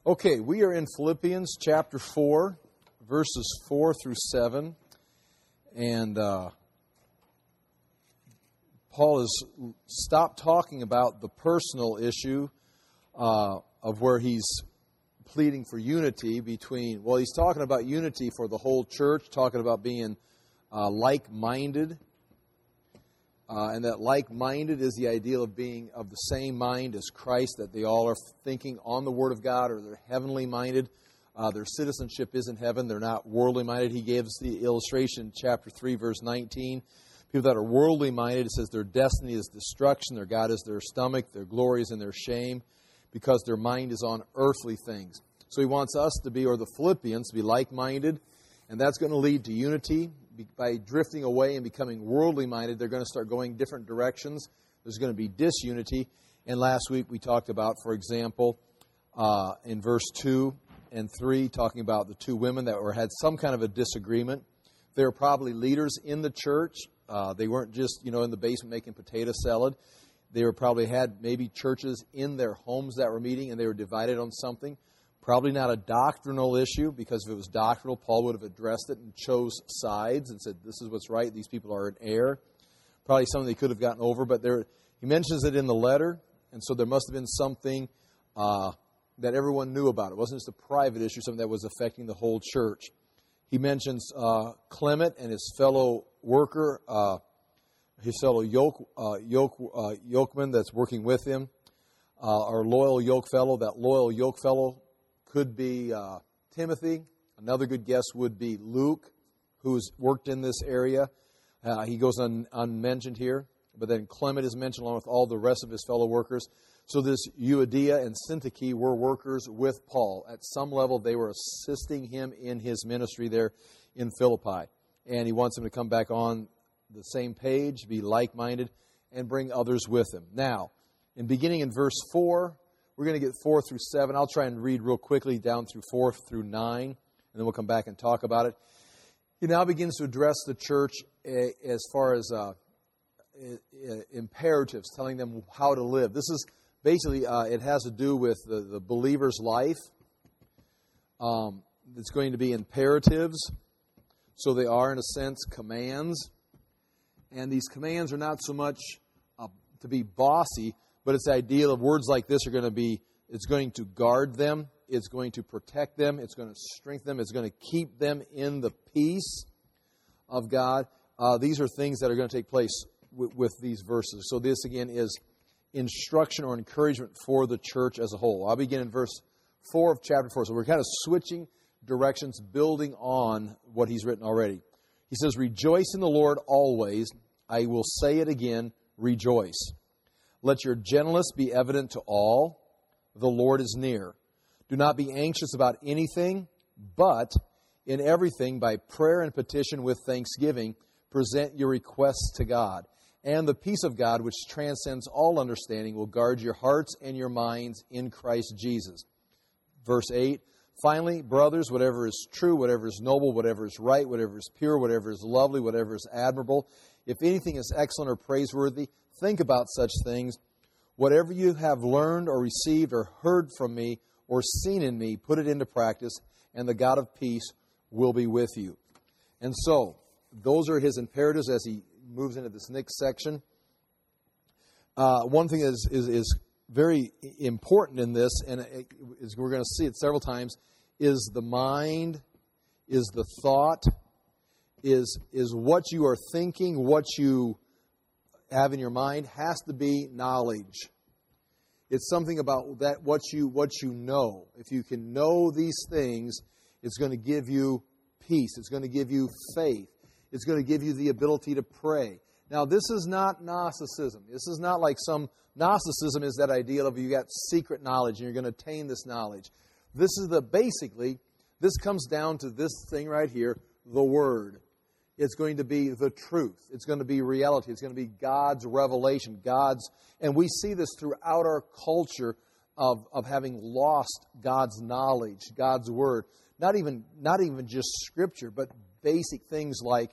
Okay, we are in Philippians chapter 4, verses 4 through 7. And Paul has stopped talking about the personal issue of where he's pleading for unity between, well, he's talking about unity for the whole church, talking about being like-minded. And that like-minded is the ideal of being of the same mind as Christ, that they all are thinking on the Word of God, or they're heavenly minded. Their citizenship is in heaven. They're not worldly minded. He gave us the illustration, chapter 3, verse 19. People that are worldly minded, it says their destiny is destruction, their God is their stomach, their glory is in their shame, because their mind is on earthly things. So he wants us to be, or the Philippians, to be like-minded, and that's going to lead to unity. By drifting away and becoming worldly minded, they're going to start going different directions. There's going to be disunity. And last week we talked about, for example, in verse 2 and 3, talking about the two women that had some kind of a disagreement. They were probably leaders in the church. They weren't just, in the basement making potato salad. They were probably had maybe churches in their homes that were meeting, and they were divided on something. Probably not a doctrinal issue, because if it was doctrinal, Paul would have addressed it and chose sides and said, this is what's right, these people are in error. Probably something they could have gotten over, but he mentions it in the letter, and so there must have been something that everyone knew about. It wasn't just a private issue, something that was affecting the whole church. He mentions Clement and his fellow worker, his fellow yokeman that's working with him, our loyal yoke fellow. That loyal yoke fellow could be Timothy. Another good guess would be Luke, who's worked in this area. He goes unmentioned here. But then Clement is mentioned along with all the rest of his fellow workers. So this Euodia and Syntyche were workers with Paul. At some level, they were assisting him in his ministry there in Philippi. And he wants them to come back on the same page, be like-minded, and bring others with him. Now, beginning in verse 4, we're going to get 4 through 7. I'll try and read real quickly down through 4 through 9, and then we'll come back and talk about it. He now begins to address the church as far as imperatives, telling them how to live. This is basically, it has to do with the believer's life. It's going to be imperatives, so they are, in a sense, commands. And these commands are not so much to be bossy, but it's the idea of words like this are going to be, it's going to guard them, it's going to protect them, it's going to strengthen them, it's going to keep them in the peace of God. These are things that are going to take place with these verses. So this, again, is instruction or encouragement for the church as a whole. I'll begin in verse 4 of chapter 4. So we're kind of switching directions, building on what he's written already. He says, "Rejoice in the Lord always. I will say it again, rejoice. Let your gentleness be evident to all. The Lord is near. Do not be anxious about anything, but in everything, by prayer and petition with thanksgiving, present your requests to God. And the peace of God, which transcends all understanding, will guard your hearts and your minds in Christ Jesus." Verse 8, "Finally, brothers, whatever is true, whatever is noble, whatever is right, whatever is pure, whatever is lovely, whatever is admirable, if anything is excellent or praiseworthy, think about such things. Whatever you have learned or received or heard from me or seen in me, put it into practice, and the God of peace will be with you." And so, those are his imperatives as he moves into this next section. One thing is very important in this, and we're going to see it several times, is the mind, is the thought, is what you are thinking, what you have in your mind has to be knowledge. It's something about that what you know. If you can know these things, it's going to give you peace. It's going to give you faith. It's going to give you the ability to pray. Now, this is not Gnosticism. This is not like some Gnosticism is that idea of you got secret knowledge and you're going to attain this knowledge. This is this comes down to this thing right here, the Word. It's going to be the truth. It's going to be reality. It's going to be God's revelation, and we see this throughout our culture of having lost God's knowledge, God's Word. Not even just Scripture, but basic things like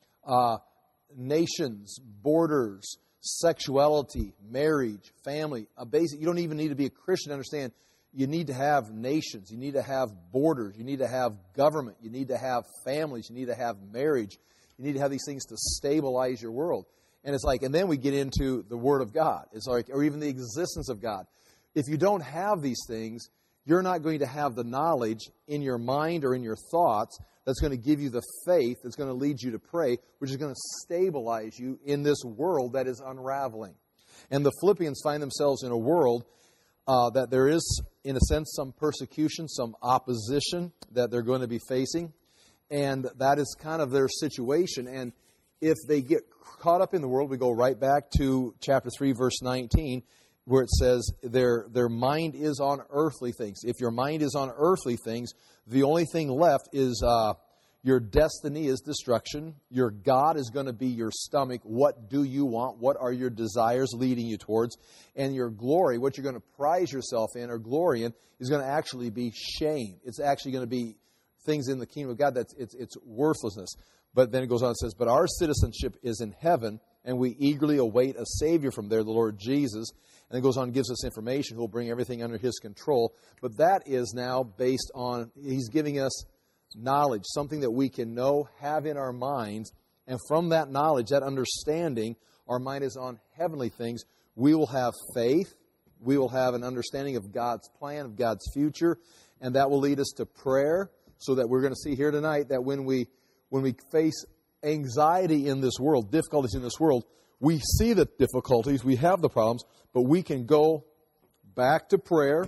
nations, borders, sexuality, marriage, family. You don't even need to be a Christian to understand You need to have nations. You need to have borders. You need to have government. You need to have families. You need to have marriage. You need to have these things to stabilize your world. And it's like, and then we get into the Word of God. It's like, or even the existence of God. If you don't have these things, you're not going to have the knowledge in your mind or in your thoughts that's going to give you the faith that's going to lead you to pray, which is going to stabilize you in this world that is unraveling. And the Philippians find themselves in a world that there is, in a sense, some persecution, some opposition that they're going to be facing. And that is kind of their situation. And if they get caught up in the world, we go right back to chapter 3, verse 19, where it says their mind is on earthly things. If your mind is on earthly things, the only thing left is your destiny is destruction. Your God is going to be your stomach. What do you want? What are your desires leading you towards? And your glory, what you're going to prize yourself in or glory in, is going to actually be shame. It's actually going to be things in the kingdom of God that's it's worthlessness. But then it goes on and says, but our citizenship is in heaven, and we eagerly await a Savior from there, the Lord Jesus. And it goes on and gives us information who will bring everything under His control. But that is now based on, He's giving us knowledge, something that we can know, have in our minds. And from that knowledge, that understanding, our mind is on heavenly things. We will have faith. We will have an understanding of God's plan, of God's future. And that will lead us to prayer, so that we're going to see here tonight that when we face anxiety in this world, difficulties in this world, we see the difficulties, we have the problems, but we can go back to prayer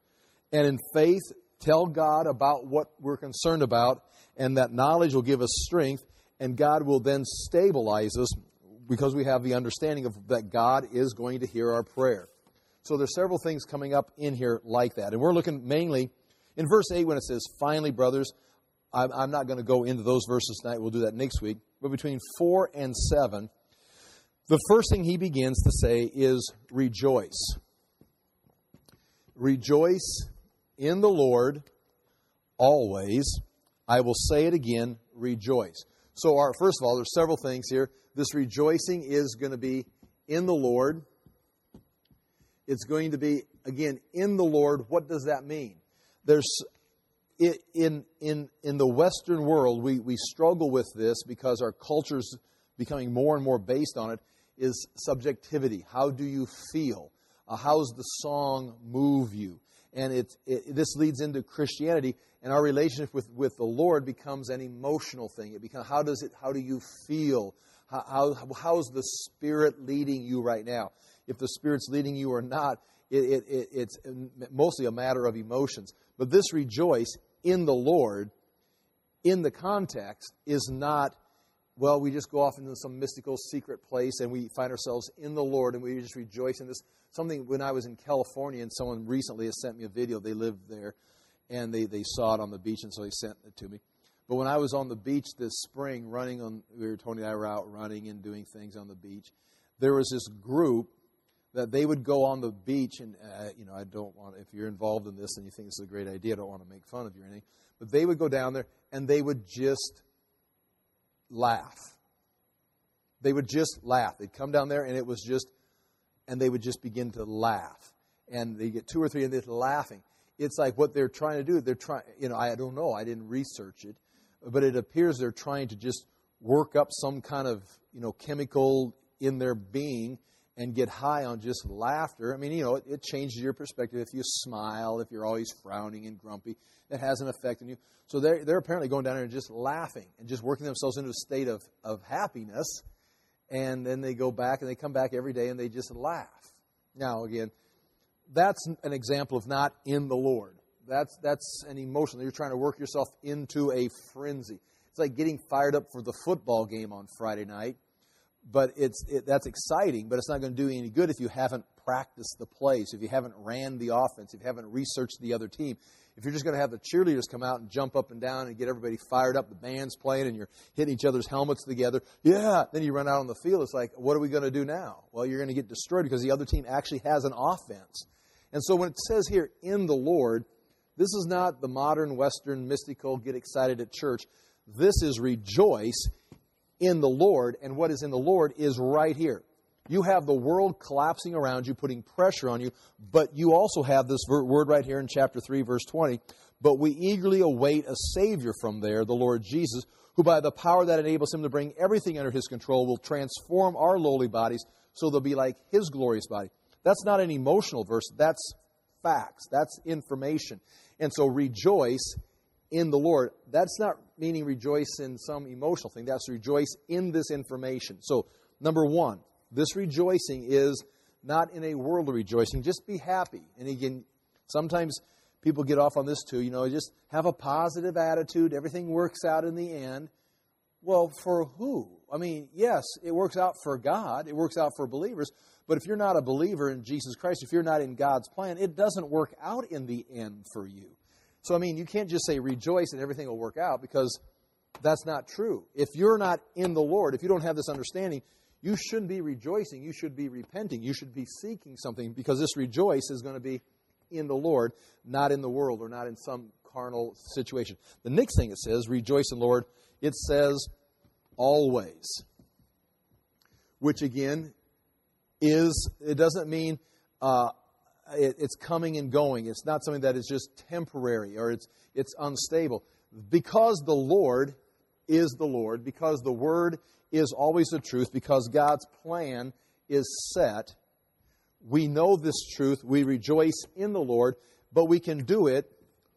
and in faith tell God about what we're concerned about, and that knowledge will give us strength, and God will then stabilize us because we have the understanding of that God is going to hear our prayer. So there's several things coming up in here like that. And we're looking mainly in verse 8 when it says, finally, brothers. I'm not going to go into those verses tonight. We'll do that next week. But between 4 and 7, the first thing he begins to say is rejoice. Rejoice in the Lord always. I will say it again, rejoice. So first of all, there's several things here. This rejoicing is going to be in the Lord. It's going to be, again, in the Lord. What does that mean? There's in the Western world, we struggle with this because our culture's becoming more and more based on it, is subjectivity. How do you feel? How's the song move you? And this leads into Christianity, and our relationship with the Lord becomes an emotional thing. It becomes, how do you feel? How's the Spirit leading you right now? If the Spirit's leading you or not, it's mostly a matter of emotions. But this rejoice in the Lord, in the context, is not, well, we just go off into some mystical secret place and we find ourselves in the Lord and we just rejoice in this. Something, when I was in California, and someone recently has sent me a video, they lived there, and they saw it on the beach, and so they sent it to me. But when I was on the beach this spring, Tony and I were out running and doing things on the beach, there was this group that they would go on the beach, and I don't want, if you're involved in this and you think this is a great idea, I don't want to make fun of you or anything, but they would go down there and they would just laugh. They would just laugh. They'd come down there and it was just, and they would just begin to laugh. And they get 2 or 3 and they're laughing. It's like what they're trying to do. They're trying, I don't know, I didn't research it, but it appears they're trying to just work up some kind of, chemical in their being and get high on just laughter. I mean, it changes your perspective. If you smile, if you're always frowning and grumpy, it has an effect on you. So they're apparently going down there and just laughing and just working themselves into a state of happiness. And then they go back and they come back every day and they just laugh. Now, again, that's an example of not in the Lord. That's an emotion. You're trying to work yourself into a frenzy. It's like getting fired up for the football game on Friday night. But that's exciting, but it's not going to do you any good if you haven't practiced the plays, if you haven't ran the offense, if you haven't researched the other team. If you're just going to have the cheerleaders come out and jump up and down and get everybody fired up, the band's playing and you're hitting each other's helmets together, then you run out on the field. It's like, what are we going to do now? Well, you're going to get destroyed because the other team actually has an offense. And so when it says here, in the Lord, this is not the modern Western mystical get excited at church. This is rejoice in the Lord, and what is in the Lord is right here. You have the world collapsing around you, putting pressure on you, but you also have this word right here in chapter 3, verse 20, but we eagerly await a Savior from there, the Lord Jesus, who by the power that enables him to bring everything under his control will transform our lowly bodies so they'll be like his glorious body. That's not an emotional verse. That's facts. That's information. And so rejoice in the Lord. That's not meaning rejoice in some emotional thing. That's rejoice in this information. So, number one, this rejoicing is not in a worldly rejoicing. Just be happy. And again, sometimes people get off on this too. Just have a positive attitude. Everything works out in the end. Well, for who? I mean, yes, it works out for God. It works out for believers. But if you're not a believer in Jesus Christ, if you're not in God's plan, it doesn't work out in the end for you. So, I mean, you can't just say rejoice and everything will work out, because that's not true. If you're not in the Lord, if you don't have this understanding, you shouldn't be rejoicing. You should be repenting. You should be seeking something, because this rejoice is going to be in the Lord, not in the world or not in some carnal situation. The next thing it says, rejoice in the Lord, it says always, which again it doesn't mean it's coming and going. It's not something that is just temporary or it's unstable. Because the Lord is the Lord, because the Word is always the truth, because God's plan is set, we know this truth, we rejoice in the Lord, but we can do it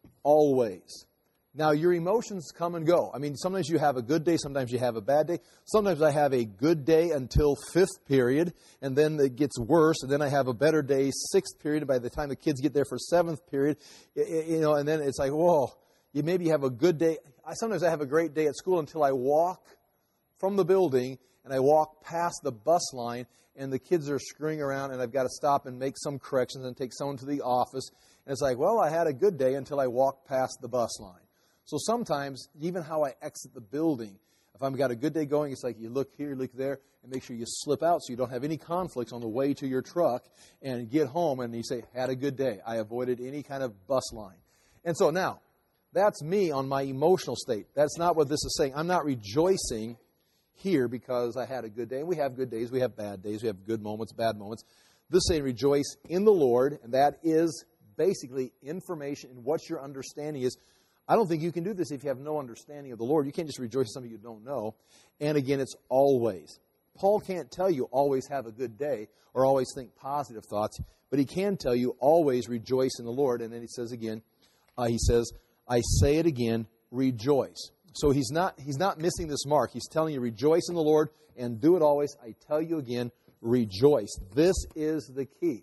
always. Now, your emotions come and go. I mean, sometimes you have a good day, sometimes you have a bad day. Sometimes I have a good day until 5th period, and then it gets worse, and then I have a better day, 6th period, and by the time the kids get there for 7th period, and then it's like, whoa, maybe you have a good day. Sometimes I have a great day at school until I walk from the building, and I walk past the bus line, and the kids are screwing around, and I've got to stop and make some corrections and take someone to the office. And it's like, well, I had a good day until I walked past the bus line. So sometimes, even how I exit the building, if I've got a good day going, it's like you look here, look there, and make sure you slip out so you don't have any conflicts on the way to your truck, and get home and you say, had a good day. I avoided any kind of bus line. And so now, that's me on my emotional state. That's not what this is saying. I'm not rejoicing here because I had a good day. And we have good days, we have bad days, we have good moments, bad moments. This is saying rejoice in the Lord, and that is basically information in what your understanding is. I don't think you can do this if you have no understanding of the Lord. You can't just rejoice in something you don't know. And again, it's always. Paul can't tell you always have a good day or always think positive thoughts, but he can tell you always rejoice in the Lord. And then he says again, I say it again, rejoice. So he's not missing this mark. He's telling you rejoice in the Lord and do it always. I tell you again, rejoice. This is the key.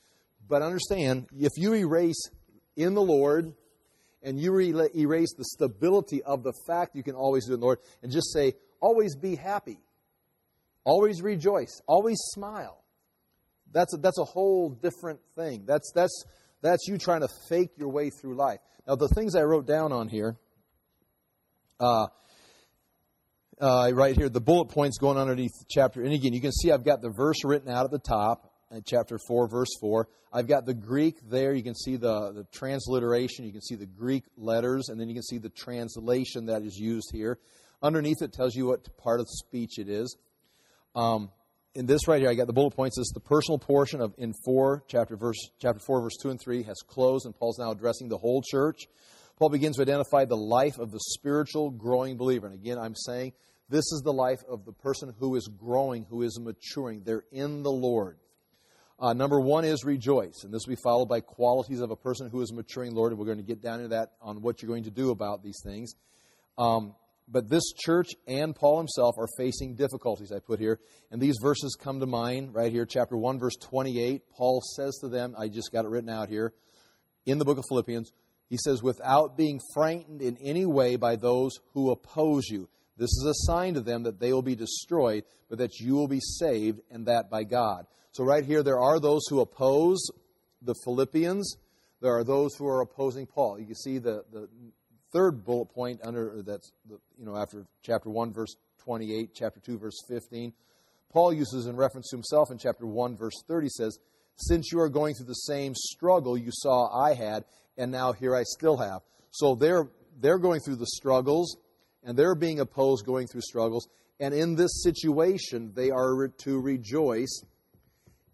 But understand, if you erase in the Lord and you erase the stability of the fact you can always do it in the Lord and just say, always be happy, always rejoice, always smile. That's a whole different thing. That's you trying to fake your way through life. Now, the things I wrote down on here, right here, the bullet points going underneath the chapter. And again, you can see I've got the verse written out at the top. Chapter 4, verse 4. I've got the Greek there. You can see the transliteration. You can see the Greek letters. And then you can see the translation that is used here. Underneath it tells you what part of the speech it is. In this right here, I got the bullet points. This is the personal portion of chapter 4, verse 2 and 3 has closed. And Paul's now addressing the whole church. Paul begins to identify the life of the spiritual growing believer. And again, I'm saying this is the life of the person who is growing, who is maturing. They're in the Lord. Number one is rejoice. And this will be followed by qualities of a person who is maturing, Lord. And we're going to get down to that on what you're going to do about these things. But this church and Paul himself are facing difficulties, I put here. And these verses come to mind right here. Chapter 1, verse 28. Paul says to them, I just got it written out here, in the book of Philippians. He says, without being frightened in any way by those who oppose you. This is a sign to them that they will be destroyed, but that you will be saved, and that by God. So right here, there are those who oppose the Philippians. There are those who are opposing Paul. You can see the third bullet point after chapter 1, verse 28, chapter 2, verse 15. Paul uses in reference to himself in chapter 1, verse 30, says, since you are going through the same struggle you saw I had, and now here I still have. So they're going through the struggles, and they're being opposed going through struggles. And in this situation, they are to rejoice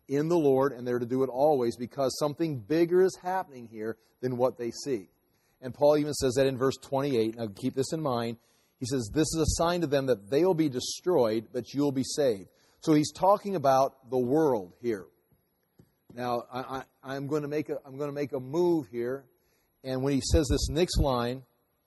in the Lord, and they're to do it always because something bigger is happening here than what they see. And Paul even says that in verse 28. Now keep this in mind. He says, this is a sign to them that they will be destroyed, but you'll be saved. So he's talking about the world here. Now, I'm going to make a move here. And when he says this next line,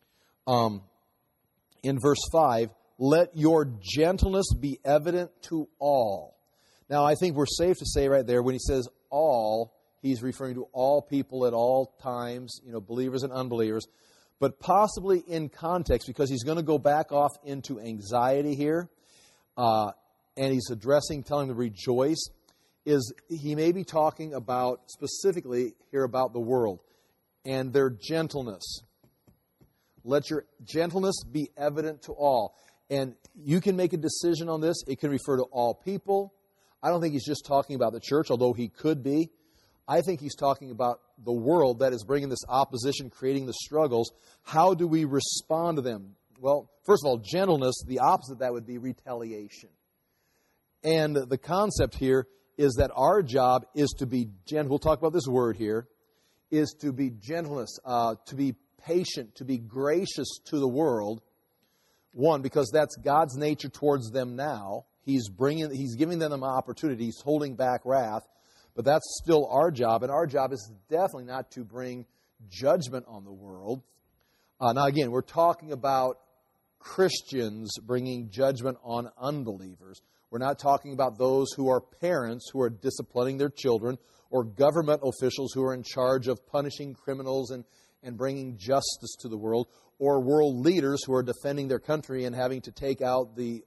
in verse 5, let your gentleness be evident to all. Now, I think we're safe to say right there, when he says all, he's referring to all people at all times, believers and unbelievers. But possibly in context, because he's going to go back off into anxiety here, and he's telling them to rejoice, is he may be talking about, specifically here about the world and their gentleness. Let your gentleness be evident to all. And you can make a decision on this. It can refer to all people. I don't think he's just talking about the church, although he could be. I think he's talking about the world that is bringing this opposition, creating the struggles. How do we respond to them? Well, first of all, gentleness, the opposite of that would be retaliation. And the concept here is that our job is to be gentle. We'll talk about this word here, is to be gentleness, to be patient, to be gracious to the world. One, because that's God's nature towards them now. He's giving them an opportunity. He's holding back wrath. But that's still our job, and our job is definitely not to bring judgment on the world. Now, again, we're talking about Christians bringing judgment on unbelievers. We're not talking about those who are parents who are disciplining their children, or government officials who are in charge of punishing criminals and bringing justice to the world, or world leaders who are defending their country and having to take out this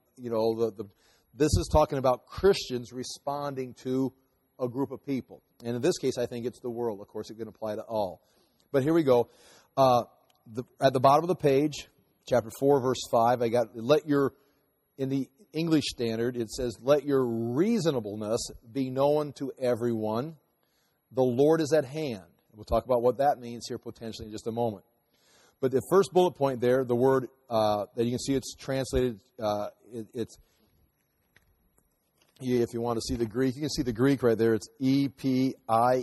is talking about Christians responding to a group of people. And in this case, I think it's the world. Of course, it can apply to all. But here we go. At the bottom of the page, chapter 4, verse 5, in the English Standard, it says, let your reasonableness be known to everyone. The Lord is at hand. We'll talk about what that means here potentially in just a moment. But the first bullet point there, the word that you can see it's translated, if you want to see the Greek, you can see the Greek right there. It's Epieikes,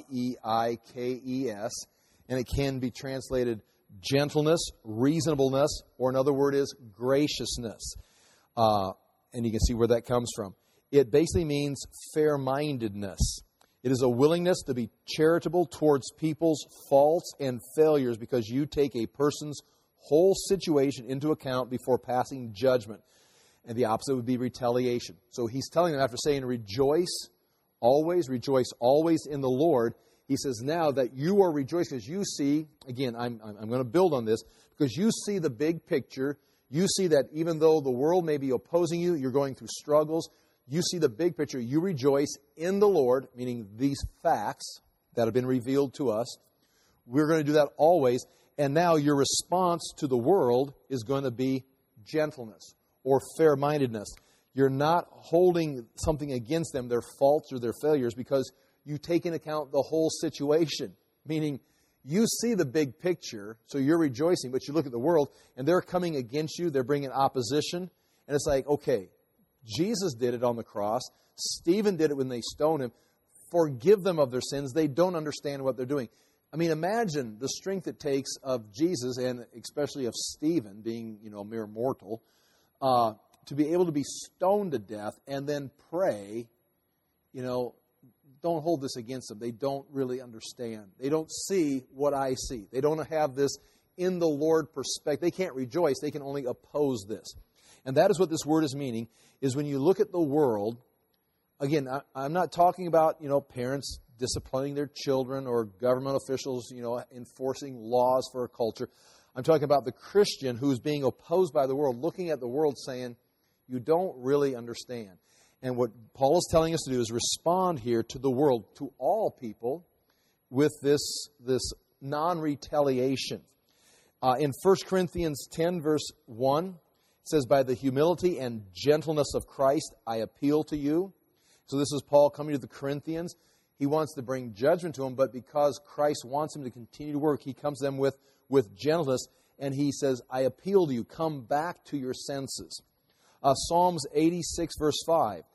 and it can be translated gentleness, reasonableness, or another word is graciousness. And you can see where that comes from. It basically means fair-mindedness. It is a willingness to be charitable towards people's faults and failures because you take a person's whole situation into account before passing judgment. And the opposite would be retaliation. So he's telling them, after saying rejoice always in the Lord, he says now that you are rejoicing because you see, again, I'm going to build on this, because you see the big picture. You see that even though the world may be opposing you, you're going through struggles, you see the big picture. You rejoice in the Lord, meaning these facts that have been revealed to us. We're going to do that always. And now your response to the world is going to be gentleness or fair-mindedness. You're not holding something against them, their faults or their failures, because you take into account the whole situation. Meaning, you see the big picture, so you're rejoicing, but you look at the world, and they're coming against you, they're bringing opposition, and it's like, okay, Jesus did it on the cross, Stephen did it when they stoned him, forgive them of their sins, they don't understand what they're doing. I mean, imagine the strength it takes of Jesus, and especially of Stephen, being, a mere mortal, to be able to be stoned to death and then pray, don't hold this against them. They don't really understand. They don't see what I see. They don't have this in the Lord perspective. They can't rejoice. They can only oppose this. And that is what this word is meaning, is when you look at the world, again, I'm not talking about, parents disciplining their children or government officials, enforcing laws for a culture. I'm talking about the Christian who's being opposed by the world, looking at the world saying, you don't really understand. And what Paul is telling us to do is respond here to the world, to all people, with this non-retaliation. In 1 Corinthians 10, verse 1, it says, by the humility and gentleness of Christ, I appeal to you. So this is Paul coming to the Corinthians. He wants to bring judgment to them, but because Christ wants him to continue to work, he comes to them with gentleness, and he says, I appeal to you, come back to your senses. Psalms 86, verse 5,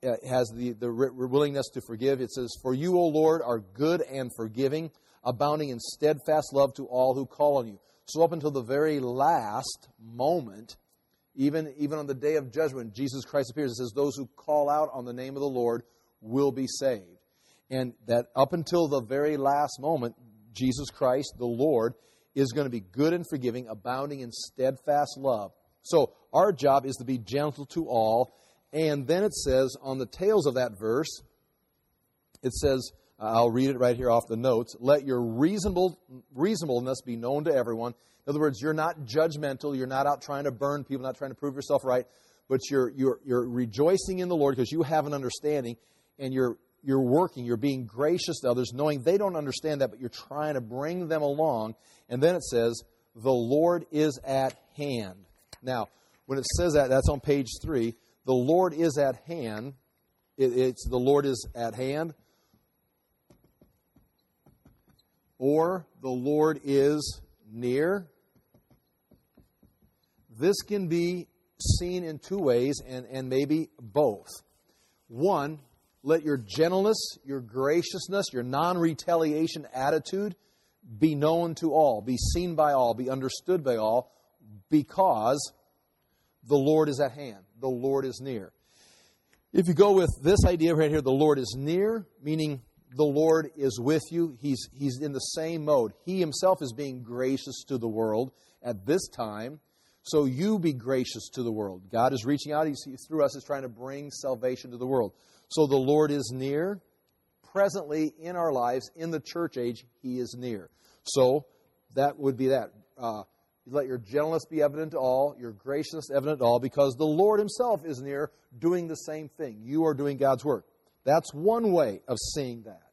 has the willingness to forgive. It says, "For you, O Lord, are good and forgiving, abounding in steadfast love to all who call on you." So up until the very last moment, even on the day of judgment, Jesus Christ appears. It says, "Those who call out on the name of the Lord will be saved." And that up until the very last moment, Jesus Christ, the Lord, is going to be good and forgiving, abounding in steadfast love. So our job is to be gentle to all. And then it says, on the tails of that verse, it says, I'll read it right here off the notes, "Let your reasonableness be known to everyone." In other words, you're not judgmental. You're not out trying to burn people, not trying to prove yourself right. But you're rejoicing in the Lord because you have an understanding, and you're working, you're being gracious to others, knowing they don't understand that, but you're trying to bring them along. And then it says, "The Lord is at hand." Now, when it says that, that's on page 3. The Lord is at hand. It's the Lord is at hand. Or the Lord is near. This can be seen in two ways, and maybe both. One, let your gentleness, your graciousness, your non-retaliation attitude be known to all, be seen by all, be understood by all, because the Lord is at hand. The Lord is near. If you go with this idea right here, the Lord is near, meaning the Lord is with you. He's in the same mode. He himself is being gracious to the world at this time. So you be gracious to the world. God is reaching out. He through us is trying to bring salvation to the world. So the Lord is near. Presently in our lives, in the church age, He is near. So that would be that. Let your gentleness be evident to all, your graciousness evident to all, because the Lord Himself is near doing the same thing. You are doing God's work. That's one way of seeing that.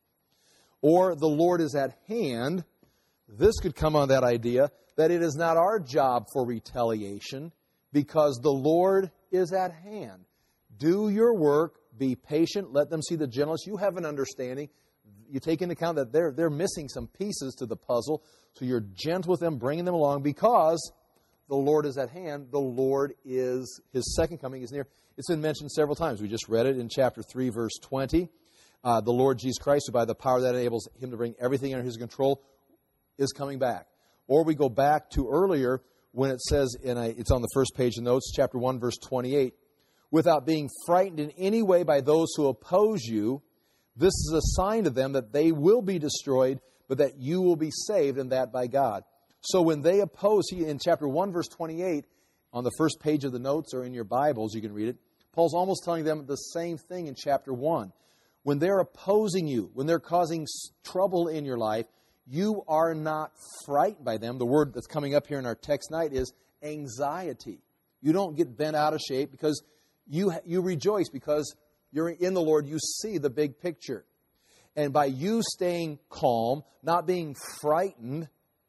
Or the Lord is at hand. This could come on that idea that it is not our job for retaliation because the Lord is at hand. Do your work. Be patient. Let them see the gentleness. You have an understanding. You take into account that they're missing some pieces to the puzzle. So you're gentle with them, bringing them along because the Lord is at hand. The Lord is, His second coming is near. It's been mentioned several times. We just read it in chapter 3, verse 20. The Lord Jesus Christ, who by the power that enables Him to bring everything under His control, is coming back. Or we go back to earlier when it says, it's on the first page of notes, chapter 1, verse 28, "Without being frightened in any way by those who oppose you, this is a sign to them that they will be destroyed, but that you will be saved, and that by God." So when they oppose, in chapter 1, verse 28, on the first page of the notes or in your Bibles, you can read it, Paul's almost telling them the same thing in chapter 1. When they're opposing you, when they're causing trouble in your life, you are not frightened by them. The word that's coming up here in our text tonight is anxiety. You don't get bent out of shape because you rejoice because you're in the Lord. You see the big picture. And by you staying calm, not being frightened,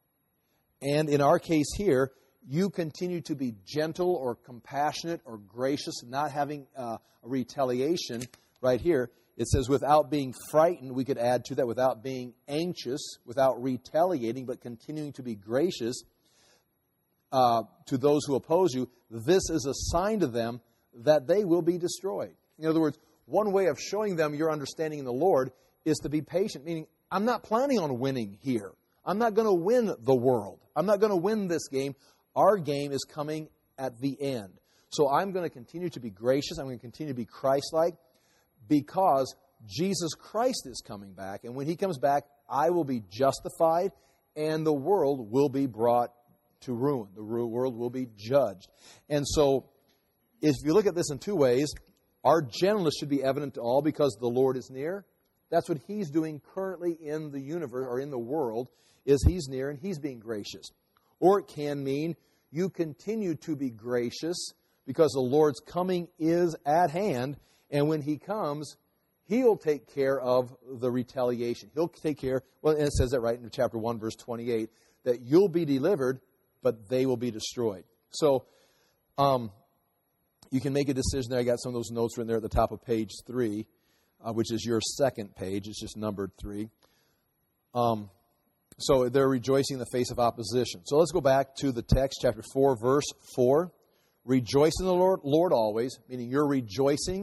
and in our case here, you continue to be gentle or compassionate or gracious, not having a retaliation right here. It says without being frightened, we could add to that without being anxious, without retaliating, but continuing to be gracious to those who oppose you. This is a sign to them that they will be destroyed. In other words, one way of showing them your understanding in the Lord is to be patient, meaning I'm not planning on winning here. I'm not going to win the world. I'm not going to win this game. Our game is coming at the end. So I'm going to continue to be gracious. I'm going to continue to be Christ-like because Jesus Christ is coming back. And when He comes back, I will be justified and the world will be brought to ruin. The world will be judged. And so if you look at this in two ways, our gentleness should be evident to all because the Lord is near. That's what He's doing currently in the universe or in the world, is He's near and He's being gracious. Or it can mean you continue to be gracious because the Lord's coming is at hand, and when He comes, He'll take care of the retaliation. He'll take care, well, and it says that right in chapter 1, verse 28, that you'll be delivered, but they will be destroyed. So, you can make a decision there. I got some of those notes written there at the top of page 3, which is your second page. It's just numbered 3. So they're rejoicing in the face of opposition. So let's go back to the text, chapter 4, verse 4. Rejoice in the Lord always, meaning you're rejoicing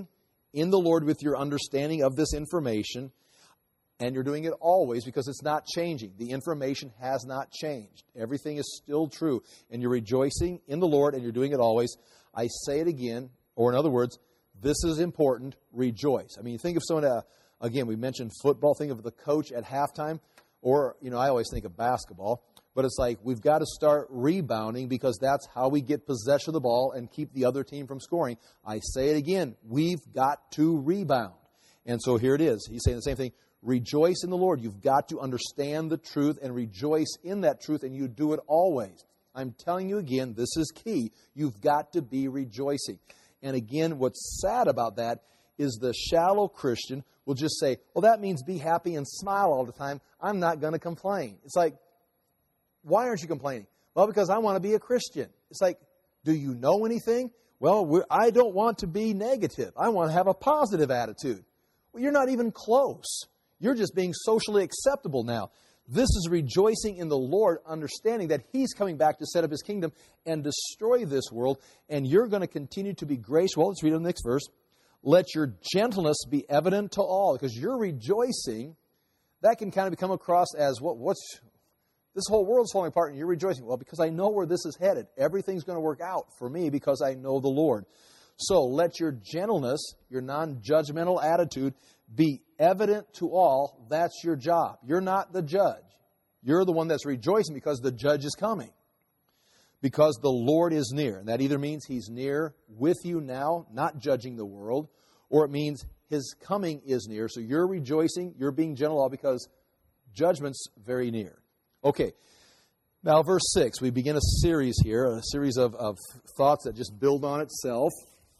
in the Lord with your understanding of this information, and you're doing it always because it's not changing. The information has not changed. Everything is still true. And you're rejoicing in the Lord and you're doing it always. I say it again, or in other words, this is important, rejoice. I mean, you think of someone, again, we mentioned football, think of the coach at halftime, or, I always think of basketball, but it's like we've got to start rebounding because that's how we get possession of the ball and keep the other team from scoring. I say it again, we've got to rebound. And so here it is. He's saying the same thing. Rejoice in the Lord. You've got to understand the truth and rejoice in that truth, and you do it always. I'm telling you again, this is key. You've got to be rejoicing. And again, what's sad about that is the shallow Christian will just say, well, that means be happy and smile all the time. I'm not going to complain. It's like, why aren't you complaining? Well, because I want to be a Christian. It's like, do you know anything? Well, I don't want to be negative. I want to have a positive attitude. Well, you're not even close. You're just being socially acceptable now. This is rejoicing in the Lord, understanding that He's coming back to set up His kingdom and destroy this world, and you're going to continue to be gracious. Well, let's read the next verse. Let your gentleness be evident to all, because you're rejoicing. That can kind of come across as, what's this whole world's falling apart and you're rejoicing. Well, because I know where this is headed. Everything's going to work out for me because I know the Lord. So let your gentleness, your non-judgmental attitude, be evident to all. That's your job. You're not the judge. You're the one that's rejoicing because the judge is coming. Because the Lord is near. And that either means He's near with you now, not judging the world, or it means His coming is near. So you're rejoicing, you're being gentle, all because judgment's very near. Okay, now verse 6. We begin a series here, a series of thoughts that just build on itself.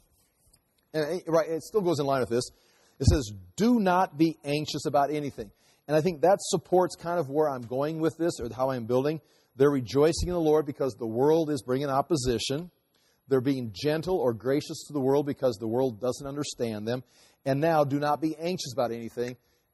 And it still goes in line with this. It says, do not be anxious about anything. And I think that supports kind of where I'm going with this, or how I'm building. They're rejoicing in the Lord because the world is bringing opposition. They're being gentle or gracious to the world because the world doesn't understand them. And now, do not be anxious about anything.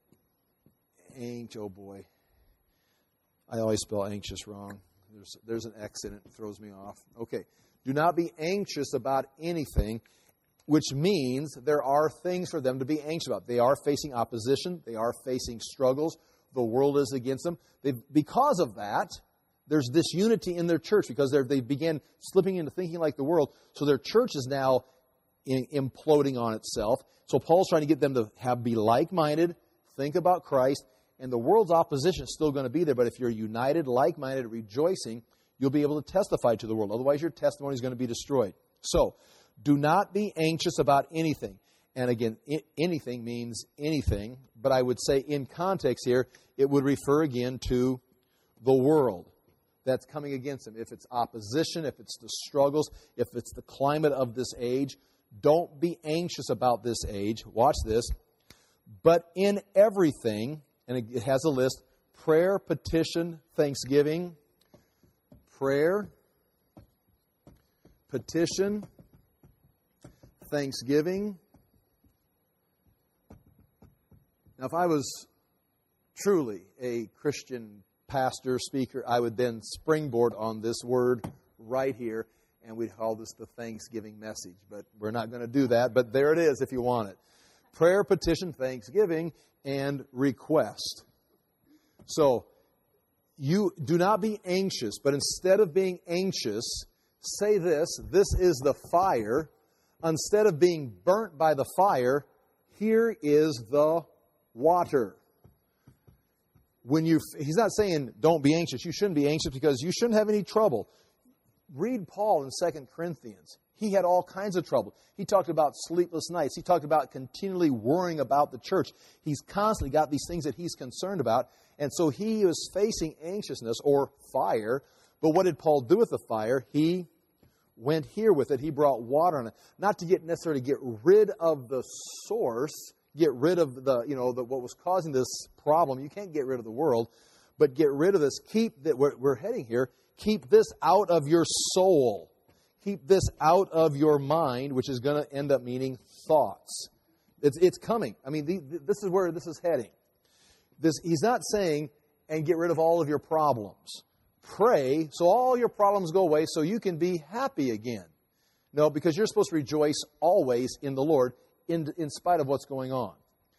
Oh boy. I always spell anxious wrong. There's an X in it. It throws me off. Okay. Do not be anxious about anything, which means there are things for them to be anxious about. They are facing opposition. They are facing struggles. The world is against them. Because of that, there's disunity in their church because they began slipping into thinking like the world. So their church is now imploding on itself. So Paul's trying to get them to be like-minded, think about Christ, and the world's opposition is still going to be there. But if you're united, like-minded, rejoicing, you'll be able to testify to the world. Otherwise, your testimony is going to be destroyed. So, do not be anxious about anything. And again, anything means anything. But I would say in context here, it would refer again to the world that's coming against them. If it's opposition, if it's the struggles, if it's the climate of this age, don't be anxious about this age. Watch this. But in everything, and it has a list, prayer, petition, thanksgiving, prayer, petition, thanksgiving. Now, if I was truly a Christian pastor, speaker, I would then springboard on this word right here, and we'd call this the Thanksgiving message. But we're not going to do that, but there it is if you want it. Prayer, petition, thanksgiving, and request. So, you do not be anxious, but instead of being anxious, say this is the fire. Instead of being burnt by the fire, here is the water. He's not saying don't be anxious. You shouldn't be anxious because you shouldn't have any trouble. Read Paul in 2 Corinthians. He had all kinds of trouble. He talked about sleepless nights. He talked about continually worrying about the church. He's constantly got these things that he's concerned about. And so he was facing anxiousness or fire. But what did Paul do with the fire? He went here with it. He brought water on it. Not to necessarily get rid of the source, get rid of what was causing this problem. You can't get rid of the world, but get rid of this. We're heading here. Keep this out of your soul. Keep this out of your mind, which is going to end up meaning thoughts. It's coming. I mean, this is where this is heading. He's not saying, and get rid of all of your problems. Pray so all your problems go away so you can be happy again. No, because you're supposed to rejoice always in the Lord, in spite of what's going on.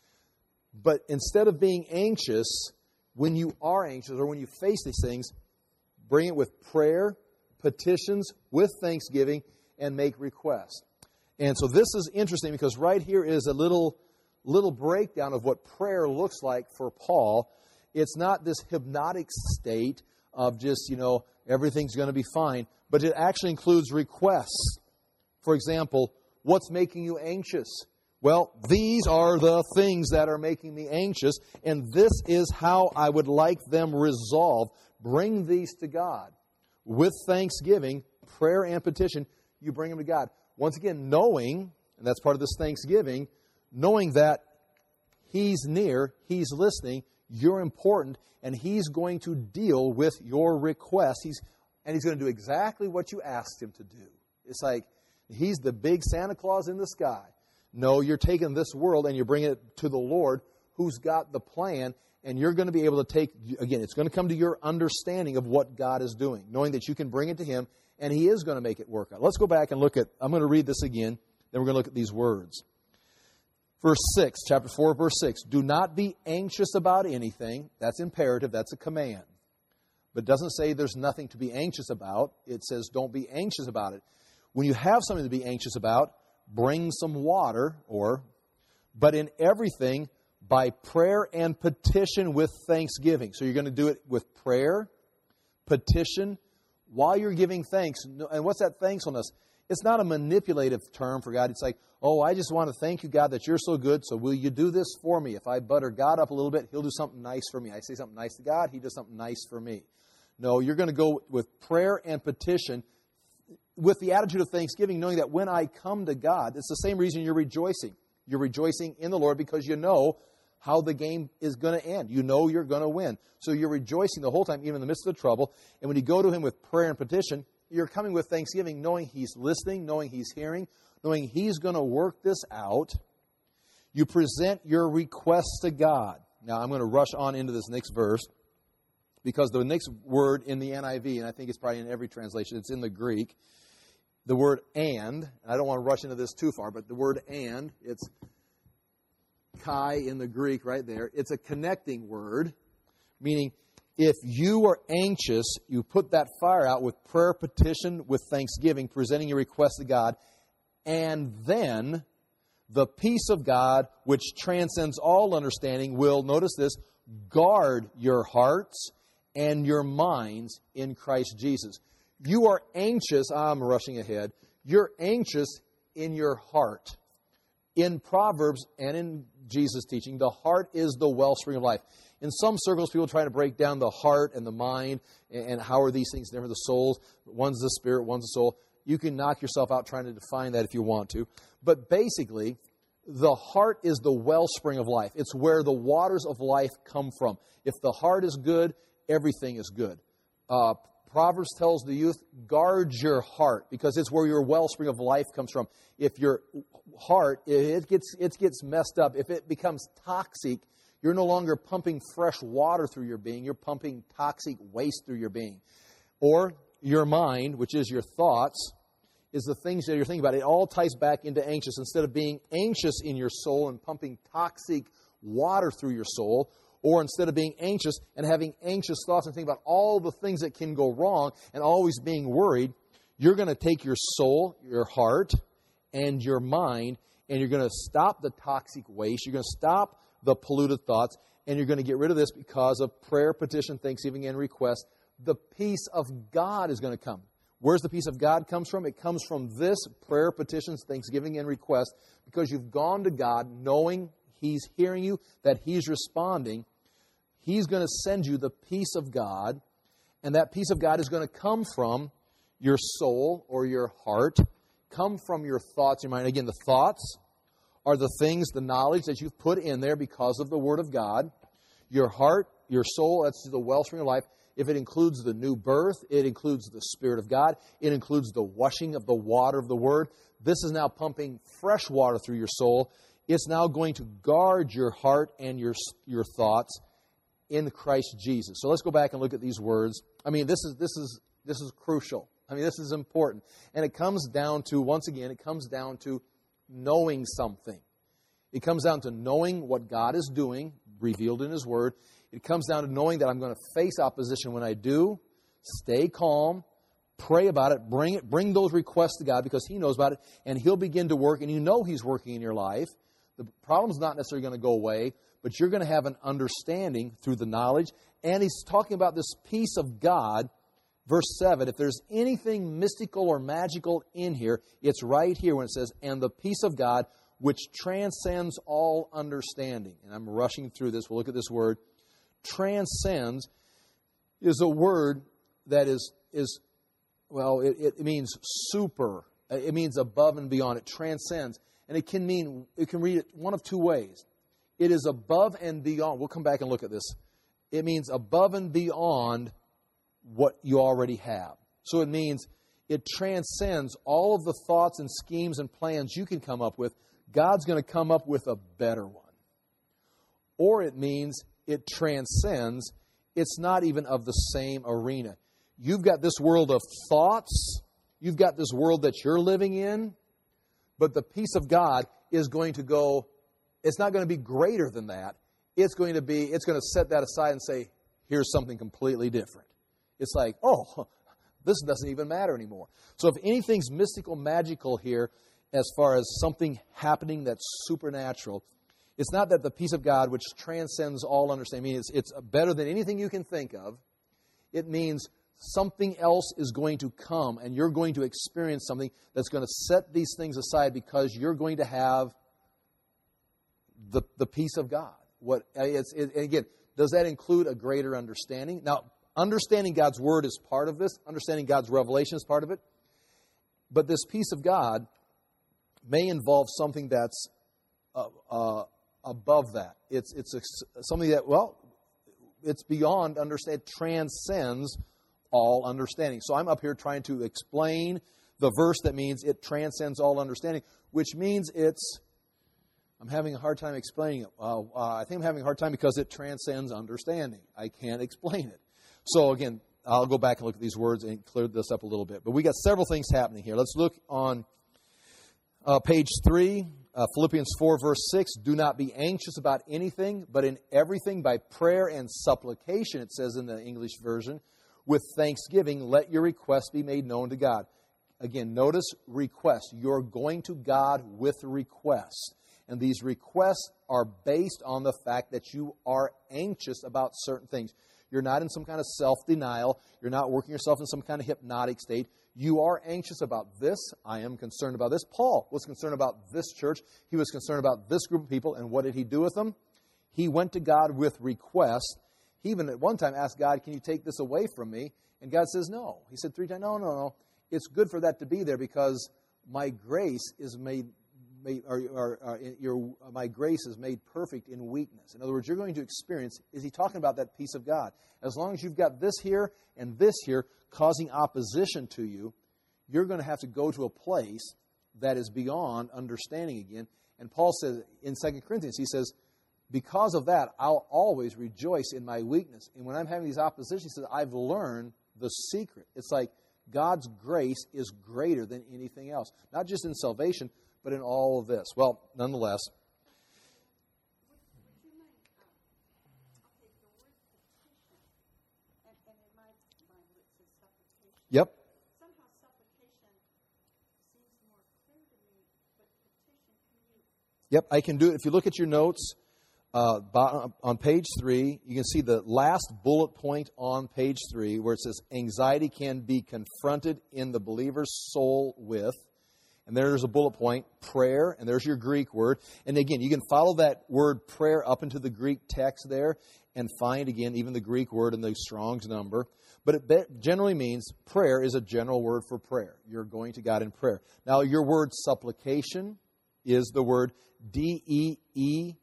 But instead of being anxious, when you are anxious or when you face these things, bring it with prayer, petitions, with thanksgiving, and make requests. And so this is interesting because right here is a little breakdown of what prayer looks like for Paul. It's not this hypnotic state of just, everything's going to be fine, but it actually includes requests. For example, what's making you anxious? Well, these are the things that are making me anxious, and this is how I would like them resolved. Bring these to God. With thanksgiving, prayer and petition, you bring them to God. Once again, knowing, and that's part of this thanksgiving, knowing that He's near, He's listening, you're important, and He's going to deal with your request. And He's going to do exactly what you asked Him to do. It's like He's the big Santa Claus in the sky. No, you're taking this world and you're bringing it to the Lord who's got the plan, and you're going to be able to take, again, it's going to come to your understanding of what God is doing, knowing that you can bring it to Him, and He is going to make it work out. Let's go back and look at, I'm going to read this again, then we're going to look at these words. Verse 6, chapter 4, verse 6, do not be anxious about anything. That's imperative, that's a command. But it doesn't say there's nothing to be anxious about. It says don't be anxious about it. When you have something to be anxious about, bring some water, but in everything, by prayer and petition with thanksgiving. So you're going to do it with prayer, petition, while you're giving thanks. And what's that thankfulness? It's not a manipulative term for God. It's like, I just want to thank you, God, that you're so good, so will you do this for me? If I butter God up a little bit, He'll do something nice for me. I say something nice to God, He does something nice for me. No, you're going to go with prayer and petition with the attitude of thanksgiving, knowing that when I come to God, it's the same reason you're rejoicing. You're rejoicing in the Lord because you know how the game is going to end. You know you're going to win. So you're rejoicing the whole time, even in the midst of the trouble. And when you go to Him with prayer and petition, you're coming with thanksgiving, knowing He's listening, knowing He's hearing, knowing He's going to work this out. You present your requests to God. Now, I'm going to rush on into this next verse because the next word in the NIV, and I think it's probably in every translation, it's in the Greek, the word and I don't want to rush into this too far, but the word and, it's kai in the Greek right there. It's a connecting word, meaning if you are anxious, you put that fire out with prayer, petition, with thanksgiving, presenting your request to God, and then the peace of God, which transcends all understanding, will, notice this, guard your hearts and your minds in Christ Jesus. You are anxious, I'm rushing ahead, you're anxious in your heart. In Proverbs and in Jesus' teaching, the heart is the wellspring of life. In some circles, people try to break down the heart and the mind and how are these things different, the souls. One's the spirit, one's the soul. You can knock yourself out trying to define that if you want to. But basically, the heart is the wellspring of life. It's where the waters of life come from. If the heart is good, everything is good. Proverbs tells the youth, guard your heart, because it's where your wellspring of life comes from. If your heart, it gets messed up, if it becomes toxic, you're no longer pumping fresh water through your being, you're pumping toxic waste through your being. Or your mind, which is your thoughts, is the things that you're thinking about. It all ties back into anxious. Instead of being anxious in your soul and pumping toxic water through your soul, or instead of being anxious and having anxious thoughts and thinking about all the things that can go wrong and always being worried, you're going to take your soul, your heart, and your mind, and you're going to stop the toxic waste. You're going to stop the polluted thoughts, and you're going to get rid of this because of prayer, petition, thanksgiving, and request. The peace of God is going to come. Where's the peace of God comes from? It comes from this prayer, petitions, thanksgiving, and request, because you've gone to God knowing He's hearing you, that He's responding. He's going to send you the peace of God, and that peace of God is going to come from your soul or your heart, come from your thoughts, your mind. Again, the thoughts are the things, the knowledge that you've put in there because of the Word of God. Your heart, your soul, that's the wellspring of life. If it includes the new birth, it includes the Spirit of God, it includes the washing of the water of the Word. This is now pumping fresh water through your soul. It's now going to guard your heart and your thoughts in Christ Jesus. So let's go back and look at these words. I mean, this is crucial. I mean, this is important. And it comes down to, once again, it comes down to knowing something. It comes down to knowing what God is doing, revealed in His Word. It comes down to knowing that I'm going to face opposition when I do. Stay calm. Pray about it. Bring those requests to God because He knows about it. And He'll begin to work. And you know He's working in your life. The problem's not necessarily going to go away. But you're going to have an understanding through the knowledge. And He's talking about this peace of God. Verse 7, if there's anything mystical or magical in here, it's right here when it says, and the peace of God, which transcends all understanding. And I'm rushing through this. We'll look at this word. Transcends is a word that it means super. It means above and beyond. It transcends. And it can read it one of two ways. It is above and beyond. We'll come back and look at this. It means above and beyond what you already have. So it means it transcends all of the thoughts and schemes and plans you can come up with. God's going to come up with a better one. Or it means it transcends. It's not even of the same arena. You've got this world of thoughts. You've got this world that you're living in. But the peace of God is going to go, it's not going to be greater than that. It's going to set that aside and say, here's something completely different. It's like, oh, this doesn't even matter anymore. So if anything's mystical, magical here, as far as something happening that's supernatural, it's not that the peace of God, which transcends all understanding, I mean, it's better than anything you can think of. It means something else is going to come, and you're going to experience something that's going to set these things aside because you're going to have the peace of God. Again, does that include a greater understanding? Now, understanding God's Word is part of this. Understanding God's revelation is part of it. But this peace of God may involve something that's above that. It's something that, it's beyond understanding. It transcends all understanding. So I'm up here trying to explain the verse that means it transcends all understanding, which means I'm having a hard time explaining it. I think I'm having a hard time because it transcends understanding. I can't explain it. So again, I'll go back and look at these words and clear this up a little bit. But we got several things happening here. Let's look on page 3, Philippians 4, verse 6. Do not be anxious about anything, but in everything by prayer and supplication, it says in the English version, with thanksgiving, let your requests be made known to God. Again, notice request. You're going to God with requests. And these requests are based on the fact that you are anxious about certain things. You're not in some kind of self-denial. You're not working yourself in some kind of hypnotic state. You are anxious about this. I am concerned about this. Paul was concerned about this church. He was concerned about this group of people. And what did he do with them? He went to God with requests. He even at one time asked God, can you take this away from me? And God says, no. He said 3 times, no. It's good for that to be there because my grace is made perfect in weakness. In other words, you're going to experience, is he talking about that peace of God? As long as you've got this here and this here causing opposition to you, you're going to have to go to a place that is beyond understanding again. And Paul says in 2 Corinthians, he says, because of that, I'll always rejoice in my weakness. And when I'm having these oppositions, he says, I've learned the secret. It's like God's grace is greater than anything else. Not just in salvation, but in all of this. Well, nonetheless. Would you mind, the word petition, and in my mind it says supplication. Yep. Somehow supplication seems more clear to me, but petition, can you? Yep, I can do it. If you look at your notes, on page 3, you can see the last bullet point on page 3 where it says, anxiety can be confronted in the believer's soul with. And there's a bullet point, prayer, and there's your Greek word. And again, you can follow that word prayer up into the Greek text there and find, again, even the Greek word in the Strong's number. But it generally means prayer is a general word for prayer. You're going to God in prayer. Now, your word supplication is the word D-E-E-S-I-S,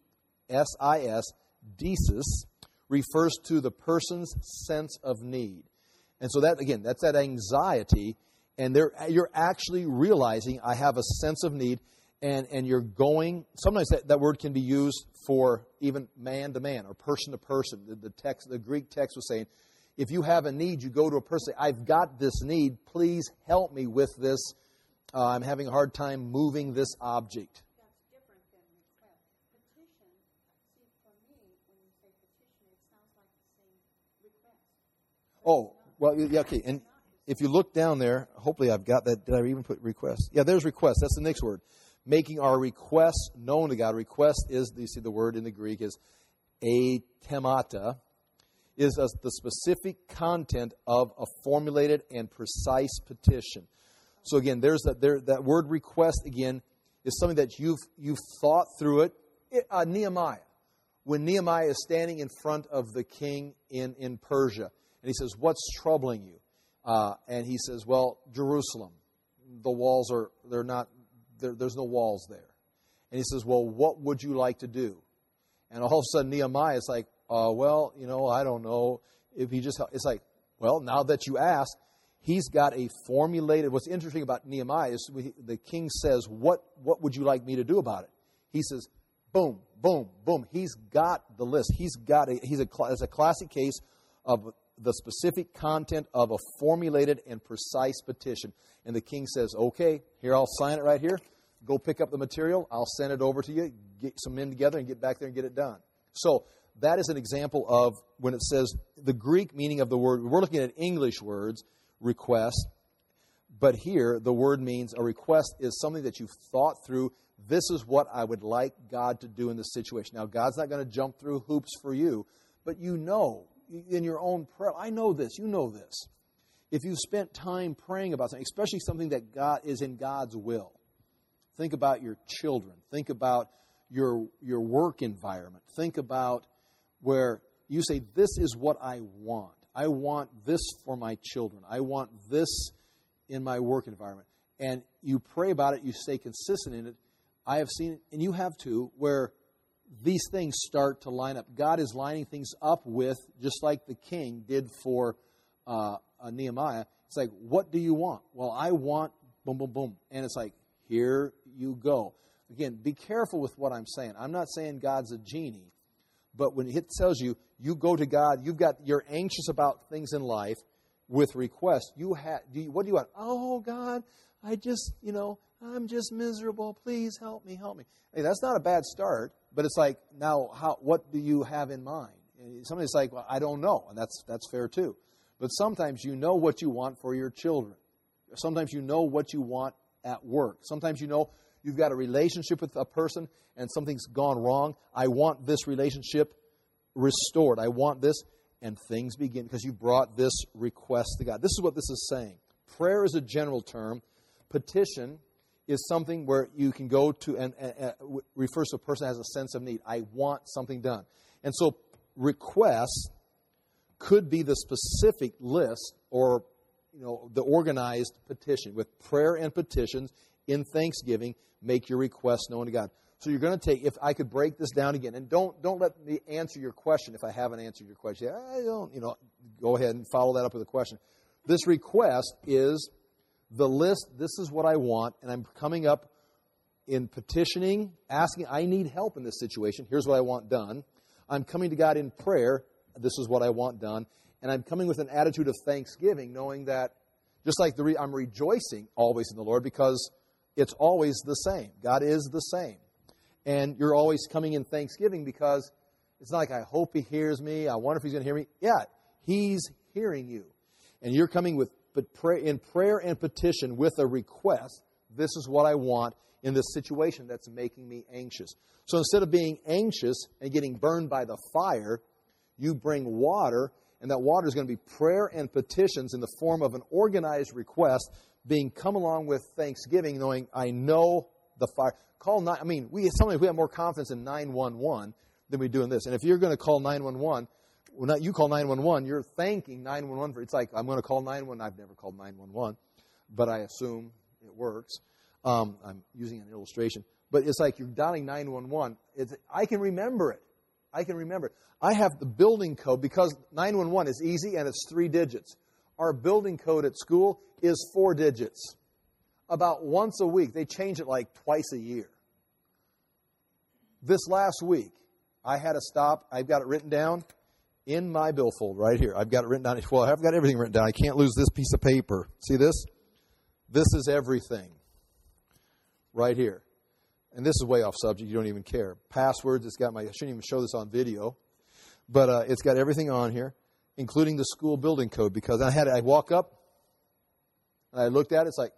desis, refers to the person's sense of need. And so that, again, that's that anxiety. And you're actually realizing I have a sense of need, and you're going. Sometimes that word can be used for even man to man or person to person. The Greek text was saying, if you have a need, you go to a person. Say, I've got this need. Please help me with this. I'm having a hard time moving this object. That's different than request. Oh, well, yeah, okay. And if you look down there, hopefully I've got that. Did I even put request? Yeah, there's request. That's the next word. Making our requests known to God. Request is, you see the word in the Greek is atemata, is the specific content of a formulated and precise petition. So again, that word request again is something that you've thought through it. Nehemiah, when Nehemiah is standing in front of the king in Persia, and he says, "What's troubling you?" And he says, "Well, Jerusalem, the walls they're not there, there's no walls there." And he says, "Well, what would you like to do?" And all of a sudden Nehemiah is like, "Well, I don't know if he just." It's like, well, now that you ask, he's got a formulated. What's interesting about Nehemiah is the king says, "What would you like me to do about it?" He says, "Boom, boom, boom." He's got the list. It's a classic case of the specific content of a formulated and precise petition. And the king says, "Okay, here, I'll sign it right here. Go pick up the material. I'll send it over to you. Get some men together and get back there and get it done." So that is an example of when it says the Greek meaning of the word. We're looking at English words, request. But here, the word means a request is something that you've thought through. This is what I would like God to do in this situation. Now, God's not going to jump through hoops for you, but in your own prayer, I know this, you know this. If you've spent time praying about something, especially something that God is in God's will, think about your children. Think about your work environment. Think about where you say, "This is what I want. I want this for my children. I want this in my work environment." And you pray about it. You stay consistent in it. I have seen it, and you have too, where these things start to line up. God is lining things up with, just like the king did for Nehemiah. It's like, "What do you want?" "Well, I want boom, boom, boom." And it's like, here you go. Again, be careful with what I'm saying. I'm not saying God's a genie. But when it tells you, you go to God, you're anxious about things in life with requests. What do you want? "Oh, God, I'm just miserable. Please help me, help me." Hey, that's not a bad start, but it's like, now, what do you have in mind? Somebody's like, "Well, I don't know," and that's fair too. But sometimes you know what you want for your children. Sometimes you know what you want at work. Sometimes you've got a relationship with a person and something's gone wrong. I want this relationship restored. I want this. And things begin because you brought this request to God. This is what this is saying. Prayer is a general term. Petition is something where you can go to and refers to a person who has a sense of need. I want something done. And so requests could be the specific list or the organized petition. With prayer and petitions in thanksgiving, make your requests known to God. So you're going to take, if I could break this down again, and don't let me answer your question if I haven't answered your question. I don't, go ahead and follow that up with a question. This request is the list. This is what I want, and I'm coming up in petitioning, asking, I need help in this situation. Here's what I want done. I'm coming to God in prayer. This is what I want done. And I'm coming with an attitude of thanksgiving, knowing that just like I'm rejoicing always in the Lord because it's always the same. God is the same. And you're always coming in thanksgiving because it's not like I hope He hears me. I wonder if He's going to hear me. Yeah, He's hearing you. And you're coming in prayer and petition with a request. This is what I want in this situation that's making me anxious. So instead of being anxious and getting burned by the fire, you bring water, and that water is going to be prayer and petitions in the form of an organized request being come along with thanksgiving, knowing I know the fire. Sometimes we have more confidence in 911 than we do in this. And if you're going to call 911, you call 911, you're thanking 911 for. It's like, I'm going to call 911. I've never called 911, but I assume it works. I'm using an illustration. But it's like you're dialing 911. I can remember it. I have the building code because 911 is easy and it's 3 digits. Our building code at school is 4 digits. About once a week. They change it like twice a year. This last week, I had to stop. I've got it written down in my billfold right here. I've got it written down. Well, I've got everything written down. I can't lose this piece of paper. See this? This is everything right here. And this is way off subject. You don't even care. Passwords. I shouldn't even show this on video. But it's got everything on here. including the school building code, because I walk up and I looked at it. It's like,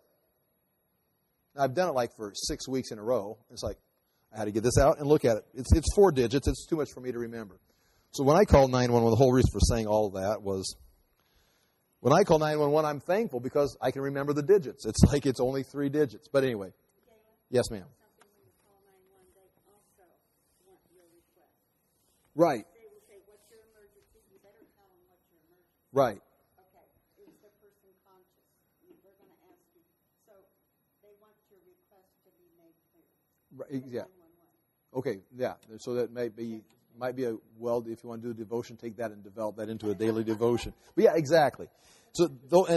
I've done it like for 6 weeks in a row. It's like, I had to get this out and look at it. It's 4 digits. It's too much for me to remember. So when I called 911, the whole reason for saying all of that was, when I call 911, I'm thankful because I can remember the digits. It's like it's only 3 digits. But anyway. Yes, ma'am. Something when you call 911, they also want your request. Right. They will say, what's your emergency? You better tell them what's your emergency. Right. Okay. Is the person conscious? We're going to ask you. So they want your request to be made clear. Right. Yeah. Okay. Yeah. So that might be a, well, if you want to do a devotion, take that and develop that into a daily devotion. But yeah, exactly. So,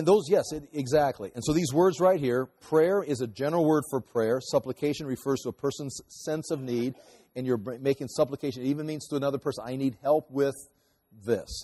exactly. And so these words right here, prayer is a general word for prayer. Supplication refers to a person's sense of need, and you're making supplication. It even means to another person, I need help with this.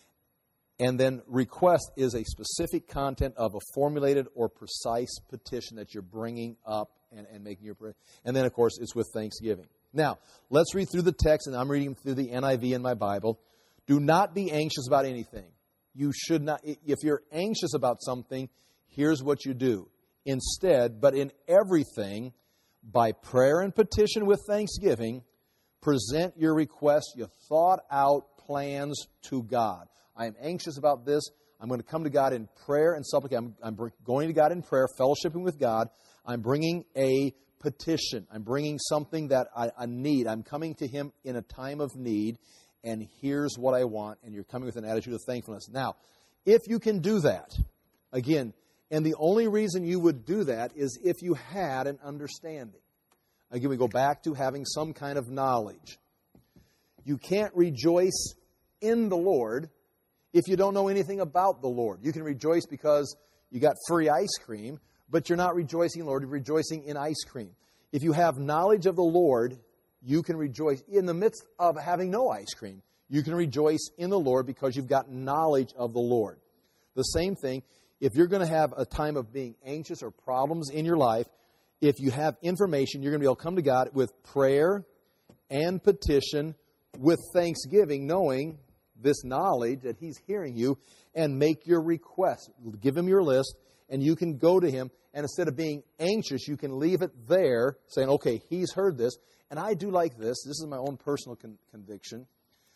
And then request is a specific content of a formulated or precise petition that you're bringing up and making your prayer. And then, of course, it's with thanksgiving. Now, let's read through the text, and I'm reading through the NIV in my Bible. Do not be anxious about anything. You should not. If you're anxious about something, here's what you do. Instead, but in everything, by prayer and petition with thanksgiving, present your requests, your thought out plans to God. I am anxious about this. I'm going to come to God in prayer and supplication. I'm going to God in prayer, fellowshipping with God. I'm bringing a petition. I'm bringing something that I need. I'm coming to Him in a time of need, and here's what I want, and you're coming with an attitude of thankfulness. Now, if you can do that, again, and the only reason you would do that is if you had an understanding. Again, we go back to having some kind of knowledge. You can't rejoice in the Lord if you don't know anything about the Lord. You can rejoice because you got free ice cream, but you're not rejoicing in the Lord, you're rejoicing in ice cream. If you have knowledge of the Lord, you can rejoice in the midst of having no ice cream. You can rejoice in the Lord because you've got knowledge of the Lord. The same thing, if you're going to have a time of being anxious or problems in your life, if you have information, you're going to be able to come to God with prayer and petition with thanksgiving, knowing this knowledge that He's hearing you, and make your request. Give Him your list, and you can go to Him, and instead of being anxious, you can leave it there, saying, okay, He's heard this, and I do like this. This is my own personal conviction.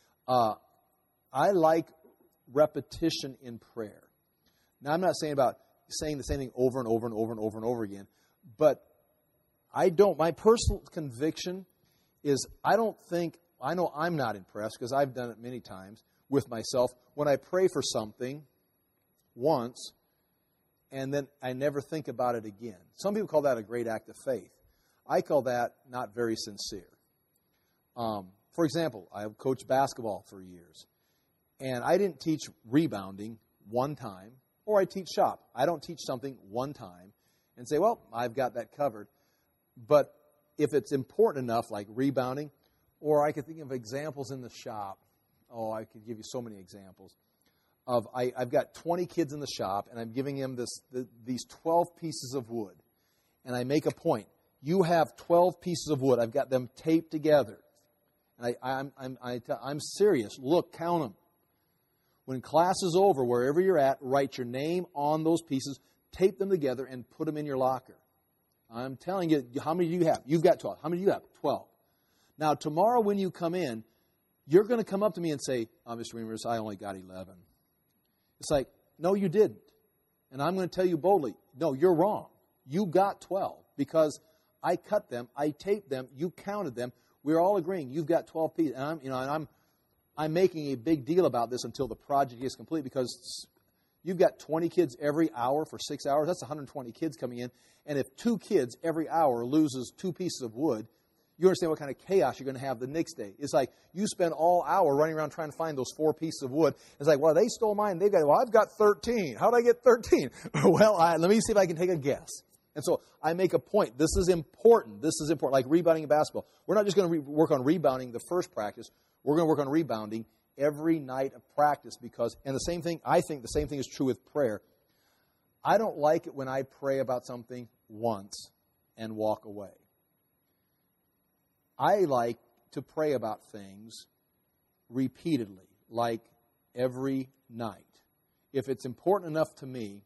I like repetition in prayer. Now, I'm not saying about saying the same thing over and over and over and over and over again, but my personal conviction is I know I'm not impressed, because I've done it many times with myself, when I pray for something once, and then I never think about it again. Some people call that a great act of faith. I call that not very sincere. For example, I have coached basketball for years, and I didn't teach rebounding one time, or I teach shop. I don't teach something one time and say, well, I've got that covered. But if it's important enough, like rebounding, or I could think of examples in the shop. Oh, I could give you so many examples. I've got 20 kids in the shop, and I'm giving them these 12 pieces of wood. And I make a point. You have 12 pieces of wood. I've got them taped together. And I'm serious. Look, count them. When class is over, wherever you're at, write your name on those pieces, tape them together, and put them in your locker. I'm telling you, how many do you have? You've got 12. How many do you have? 12. Now, tomorrow when you come in, you're going to come up to me and say, Mr. Reimers, I only got 11. It's like, no, you didn't. And I'm going to tell you boldly, no, you're wrong. You got 12 because I cut them, I taped them, you counted them. We're all agreeing you've got 12 pieces. And I'm making a big deal about this until the project is complete, because you've got 20 kids every hour for 6 hours. That's 120 kids coming in. And if 2 kids every hour loses 2 pieces of wood, you understand what kind of chaos you're going to have the next day. It's like you spend all hour running around trying to find those 4 pieces of wood. It's like, well, they stole mine. I've got 13. How did I get 13? Well, let me see if I can take a guess. And so I make a point. This is important. This is important. Like rebounding in basketball. We're not just going to work on rebounding the first practice. We're going to work on rebounding every night of practice, because, and the same thing, I think the same thing is true with prayer. I don't like it when I pray about something once and walk away. I like to pray about things repeatedly, like every night. If it's important enough to me,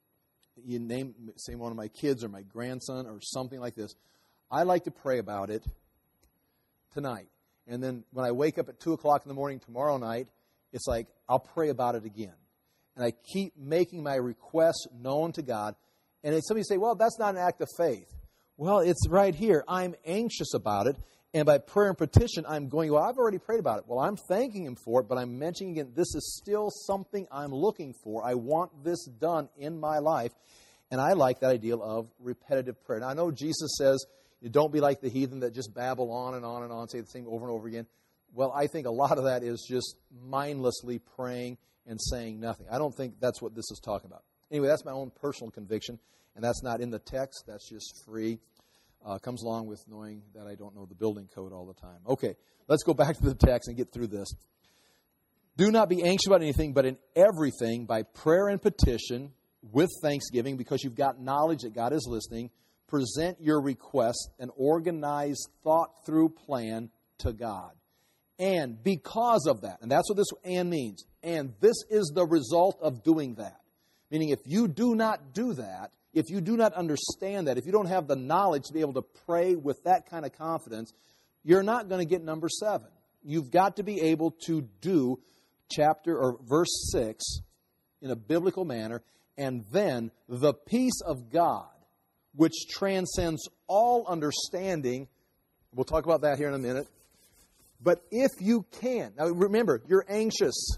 say one of my kids or my grandson or something like this, I like to pray about it tonight. And then when I wake up at 2 o'clock in the morning tomorrow night, it's like I'll pray about it again. And I keep making my requests known to God. And then somebody say, well, that's not an act of faith. Well, it's right here. I'm anxious about it. And by prayer and petition, I'm going, well, I've already prayed about it. Well, I'm thanking Him for it, but I'm mentioning again, this is still something I'm looking for. I want this done in my life. And I like that idea of repetitive prayer. Now, I know Jesus says, you don't be like the heathen that just babble on and on and on, say the same over and over again. Well, I think a lot of that is just mindlessly praying and saying nothing. I don't think that's what this is talking about. Anyway, that's my own personal conviction, and that's not in the text. That's just free. Comes along with knowing that I don't know the building code all the time. Okay, let's go back to the text and get through this. Do not be anxious about anything, but in everything, by prayer and petition, with thanksgiving, because you've got knowledge that God is listening, present your request, an organized, thought-through plan to God. And because of that, and that's what this and means, and this is the result of doing that. Meaning if you do not do that, if you do not understand that, if you don't have the knowledge to be able to pray with that kind of confidence, you're not going to get number 7. You've got to be able to do chapter or verse 6 in a biblical manner, and then the peace of God, which transcends all understanding. We'll talk about that here in a minute. But if you can, now remember, you're anxious,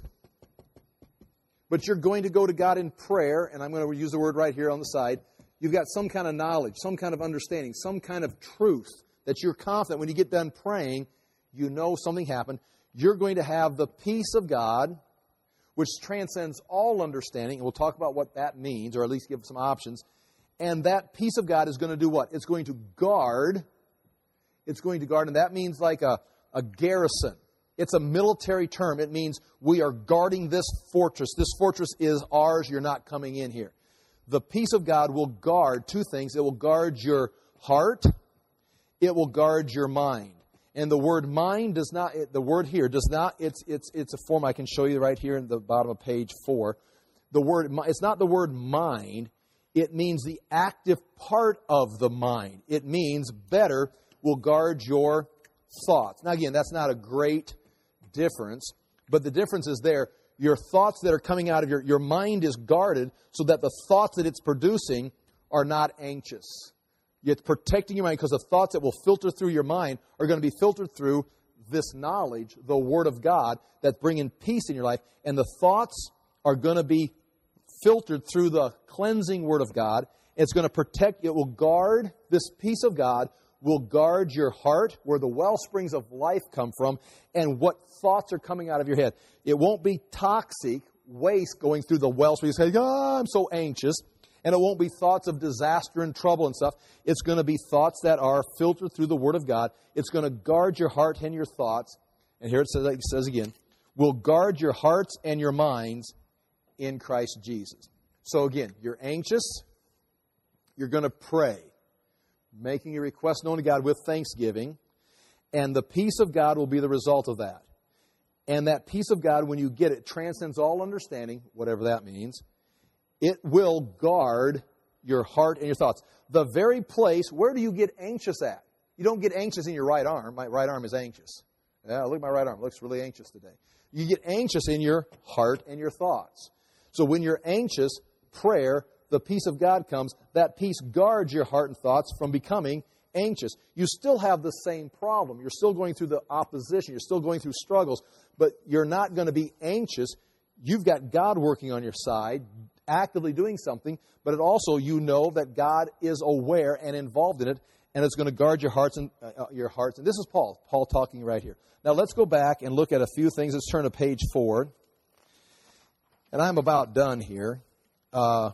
but you're going to go to God in prayer, and I'm going to use the word right here on the side. You've got some kind of knowledge, some kind of understanding, some kind of truth that you're confident when you get done praying, you know something happened. You're going to have the peace of God, which transcends all understanding, and we'll talk about what that means, or at least give some options. And that peace of God is going to do what? It's going to guard. It's going to guard, and that means like a garrison. It's a military term. It means we are guarding this fortress. This fortress is ours. You're not coming in here. The peace of God will guard 2 things. It will guard your heart. It will guard your mind. And the word mind does not, the word here does not, it's a form I can show you right here in the bottom of page 4. The word, it's not the word mind. It means the active part of the mind. It means better will guard your thoughts. Now again, that's not a great difference, but the difference is there. Your thoughts that are coming out of your mind is guarded so that the thoughts that it's producing are not anxious. It's protecting your mind because the thoughts that will filter through your mind are going to be filtered through this knowledge, the Word of God, that's bringing peace in your life. And the thoughts are going to be filtered through the cleansing Word of God. It's going to protect, it will guard, this peace of God will guard your heart, where the well springs of life come from, and what thoughts are coming out of your head. It won't be toxic waste going through the well springs. You say, I'm so anxious. And it won't be thoughts of disaster and trouble and stuff. It's going to be thoughts that are filtered through the Word of God. It's going to guard your heart and your thoughts. And here it says again, will guard your hearts and your minds in Christ Jesus. So again, you're anxious. You're going to pray, making your request known to God with thanksgiving. And the peace of God will be the result of that. And that peace of God, when you get it, transcends all understanding, whatever that means. It will guard your heart and your thoughts. The very place, where do you get anxious at? You don't get anxious in your right arm. My right arm is anxious. Yeah, look at my right arm. It looks really anxious today. You get anxious in your heart and your thoughts. So when you're anxious, prayer, the peace of God comes. That peace guards your heart and thoughts from becoming anxious. You still have the same problem. You're still going through the opposition. You're still going through struggles. But you're not going to be anxious. You've got God working on your side, actively doing something, but it also, you know that God is aware and involved in it, and it's going to guard your hearts and And this is Paul talking right here. Now let's go back and look at a few things. Let's turn to page 4. And I'm about done here. On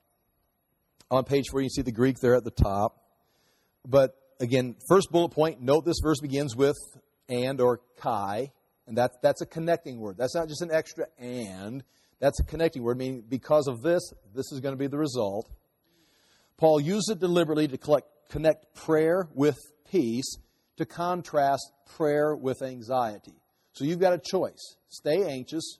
page 4, you can see the Greek there at the top. But again, first bullet point, note this verse begins with and or kai, and that's a connecting word. That's not just an extra and. That's a connecting word, meaning because of this, this is going to be the result. Paul used it deliberately to connect prayer with peace, to contrast prayer with anxiety. So you've got a choice. Stay anxious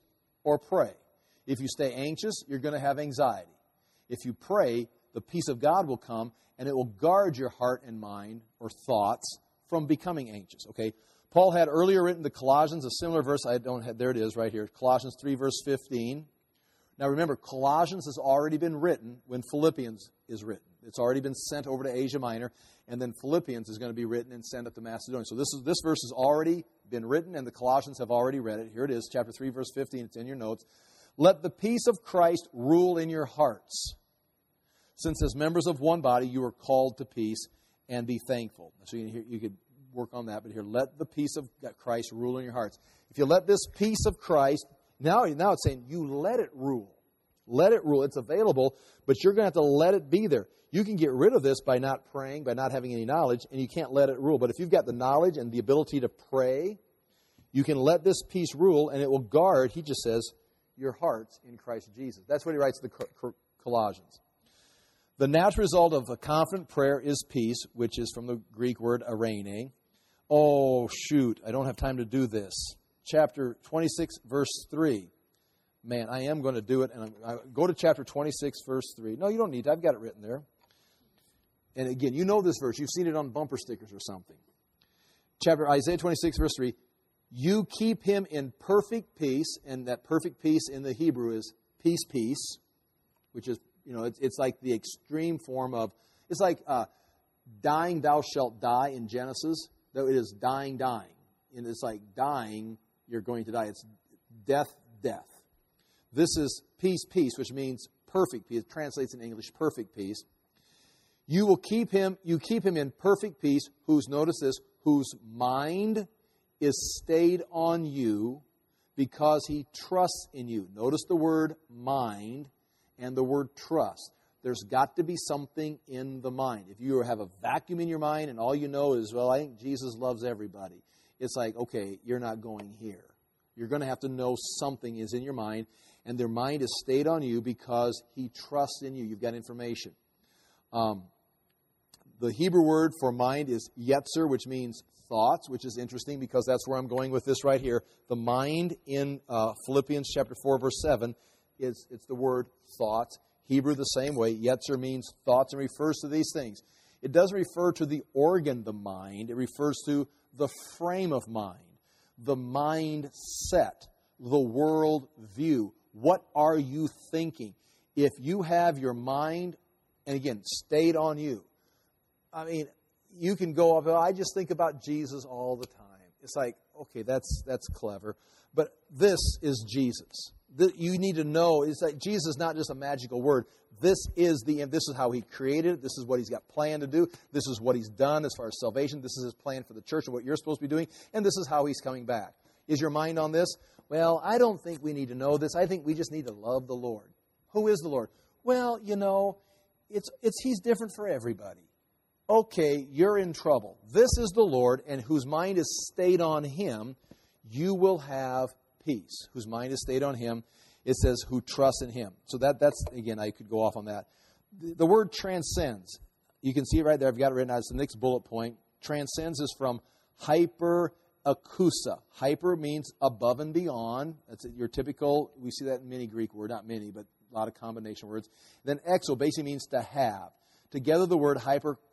or pray. If you stay anxious, you're going to have anxiety. If you pray, the peace of God will come, and it will guard your heart and mind or thoughts from becoming anxious. Okay? Paul had earlier written to Colossians a similar verse. There it is right here. Colossians 3, verse 15. Now remember, Colossians has already been written when Philippians is written. It's already been sent over to Asia Minor, and then Philippians is going to be written and sent up to Macedonia. So this verse has already been written, and the Colossians have already read it. Here it is, chapter 3, verse 15. It's in your notes. Let the peace of Christ rule in your hearts, since as members of one body you are called to peace, and be thankful. So you could work on that, but here, let the peace of Christ rule in your hearts. If you let this peace of Christ, now it's saying you let it rule. Let it rule. It's available, but you're going to have to let it be there. You can get rid of this by not praying, by not having any knowledge, and you can't let it rule. But if you've got the knowledge and the ability to pray, you can let this peace rule, and it will guard, he just says, your hearts in Christ Jesus. That's what he writes to the Colossians. The natural result of a confident prayer is peace, which is from the Greek word eirene. Oh, shoot, I don't have time to do this. Chapter 26, verse 3. Man, I am going to do it. And I go to chapter 26, verse 3. No, you don't need to. I've got it written there. And again, you know this verse. You've seen it on bumper stickers or something. Isaiah 26, verse 3. You keep him in perfect peace. And that perfect peace in the Hebrew is peace, which is, it's like the extreme form of, it's like dying thou shalt die in Genesis. Though it is dying. And it's like dying, you're going to die. It's death. This is peace, which means perfect peace. It translates in English, perfect peace. You keep him in perfect peace, notice this, whose mind is stayed on you because he trusts in you. Notice the word mind and the word trust. There's got to be something in the mind. If you have a vacuum in your mind and all you know is, well, I think Jesus loves everybody, it's like, okay, you're not going here. You're going to have to know something is in your mind, and their mind is stayed on you because he trusts in you. You've got information. The Hebrew word for mind is yetzer, which means thoughts, which is interesting because that's where I'm going with this right here. The mind in Philippians chapter 4, verse 7, it's the word thoughts. Hebrew the same way. Yetzer means thoughts and refers to these things. It doesn't refer to the organ, the mind. It refers to the frame of mind, the mindset, the world view. What are you thinking? If you have your mind, and again, stayed on you, I mean, you can go off, I just think about Jesus all the time. It's like, okay, that's clever. But this is Jesus. You need to know, it's like Jesus is not just a magical word. This is how he created it. This is what he's got planned to do. This is what he's done as far as salvation. This is his plan for the church and what you're supposed to be doing. And this is how he's coming back. Is your mind on this? Well, I don't think we need to know this. I think we just need to love the Lord. Who is the Lord? Well, he's different for everybody. Okay, you're in trouble. This is the Lord, and whose mind is stayed on him, you will have peace. Whose mind is stayed on him, it says, who trusts in him. So that's, again, I could go off on that. The word transcends. You can see it right there. I've got it written out. It's the next bullet point. Transcends is from hyperakusa. Hyper means above and beyond. That's your typical, we see that in many Greek words, not many, but a lot of combination words. Then exo basically means to have. Together the word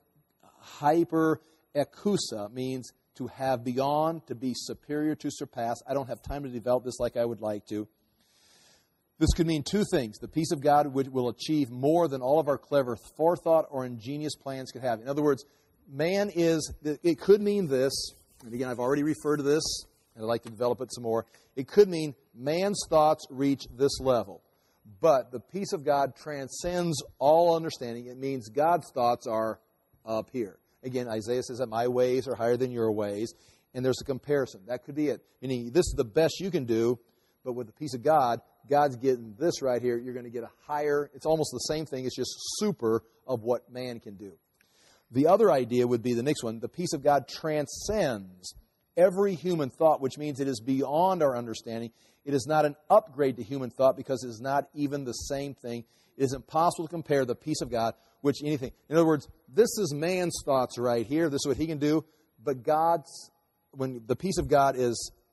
hyperakusa means to have beyond, to be superior, to surpass. I don't have time to develop this like I would like to. This could mean two things. The peace of God will achieve more than all of our clever forethought or ingenious plans could have. In other words, it could mean this, and again, I've already referred to this, and I'd like to develop it some more. It could mean man's thoughts reach this level. But the peace of God transcends all understanding. It means God's thoughts are up here. Again, Isaiah says that my ways are higher than your ways. And there's a comparison. That could be it. Meaning, this is the best you can do, but with the peace of God, God's getting this right here. You're going to get a higher, it's almost the same thing. It's just super of what man can do. The other idea would be the next one. The peace of God transcends every human thought, which means it is beyond our understanding. It is not an upgrade to human thought because it is not even the same thing. It is impossible to compare the peace of God with anything. In other words, this is man's thoughts right here. This is what he can do. But when the peace of God is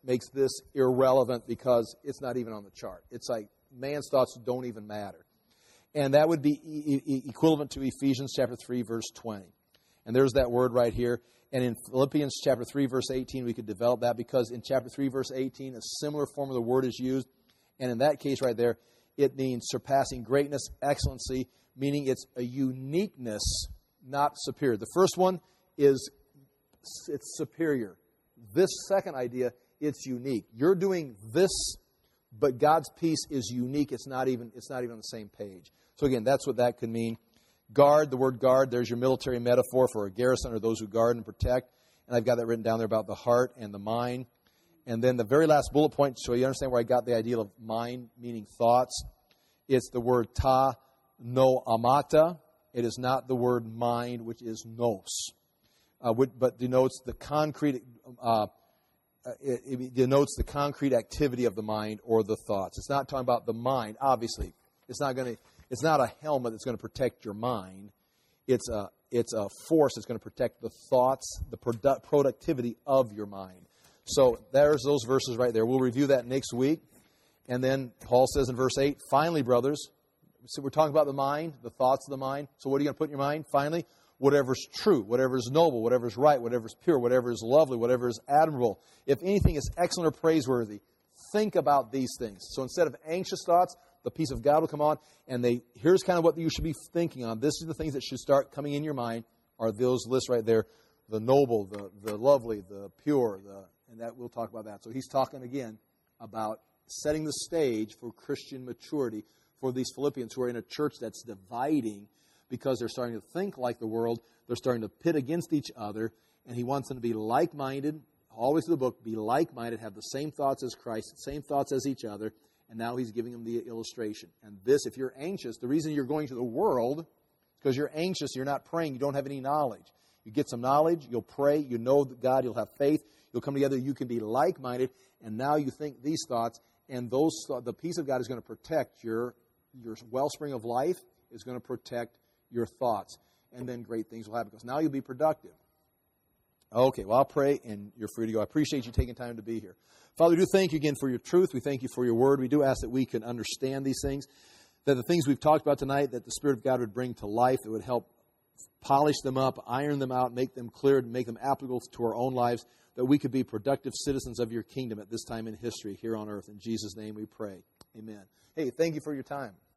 makes this irrelevant because it's not even on the chart. It's like man's thoughts don't even matter. And that would be equivalent to Ephesians chapter 3, verse 20. And there's that word right here. And in Philippians chapter 3, verse 18, we could develop that because in chapter 3, verse 18, a similar form of the word is used. And in that case right there, it means surpassing greatness, excellency, meaning it's a uniqueness, not superior. The first one is it's superior. This second idea, it's unique. You're doing this, but God's peace is unique. It's not even on the same page. So again, that's what that could mean. Guard, the word guard, there's your military metaphor for a garrison or those who guard and protect. And I've got that written down there about the heart and the mind. And then the very last bullet point, so you understand where I got the idea of mind, meaning thoughts. It's the word ta no amata. It is not the word mind, which is nos, but denotes the concrete. It denotes the concrete activity of the mind or the thoughts. It's not talking about the mind. Obviously, it's not a helmet that's going to protect your mind. It's a force that's going to protect the thoughts, the productivity of your mind. So there's those verses right there. We'll review that next week. And then Paul says in verse 8, finally, brothers, so we're talking about the mind, the thoughts of the mind. So what are you going to put in your mind? Finally, whatever's true, whatever's noble, whatever's right, whatever's pure, whatever is lovely, whatever is admirable. If anything is excellent or praiseworthy, think about these things. So instead of anxious thoughts, the peace of God will come on. And here's kind of what you should be thinking on. This is the things that should start coming in your mind, are those lists right there. The noble, the lovely, the pure, and that we'll talk about that. So he's talking again about setting the stage for Christian maturity for these Philippians who are in a church that's dividing because they're starting to think like the world. They're starting to pit against each other. And he wants them to be like-minded, always through the book, be like-minded, have the same thoughts as Christ, same thoughts as each other. And now he's giving them the illustration. And this, if you're anxious, the reason you're going to the world is because you're anxious, you're not praying, you don't have any knowledge. You get some knowledge, you'll pray, you know God, you'll have faith, you'll come together, you can be like-minded, and now you think these thoughts, and the peace of God is going to protect your wellspring of life, is going to protect your thoughts. And then great things will happen, because now you'll be productive. Okay, well, I'll pray, and you're free to go. I appreciate you taking time to be here. Father, we do thank you again for your truth. We thank you for your word. We do ask that we can understand these things, that the things we've talked about tonight, that the Spirit of God would bring to life, it would help polish them up, iron them out, make them clear, and make them applicable to our own lives, that we could be productive citizens of your kingdom at this time in history here on earth. In Jesus' name we pray. Amen. Hey, thank you for your time.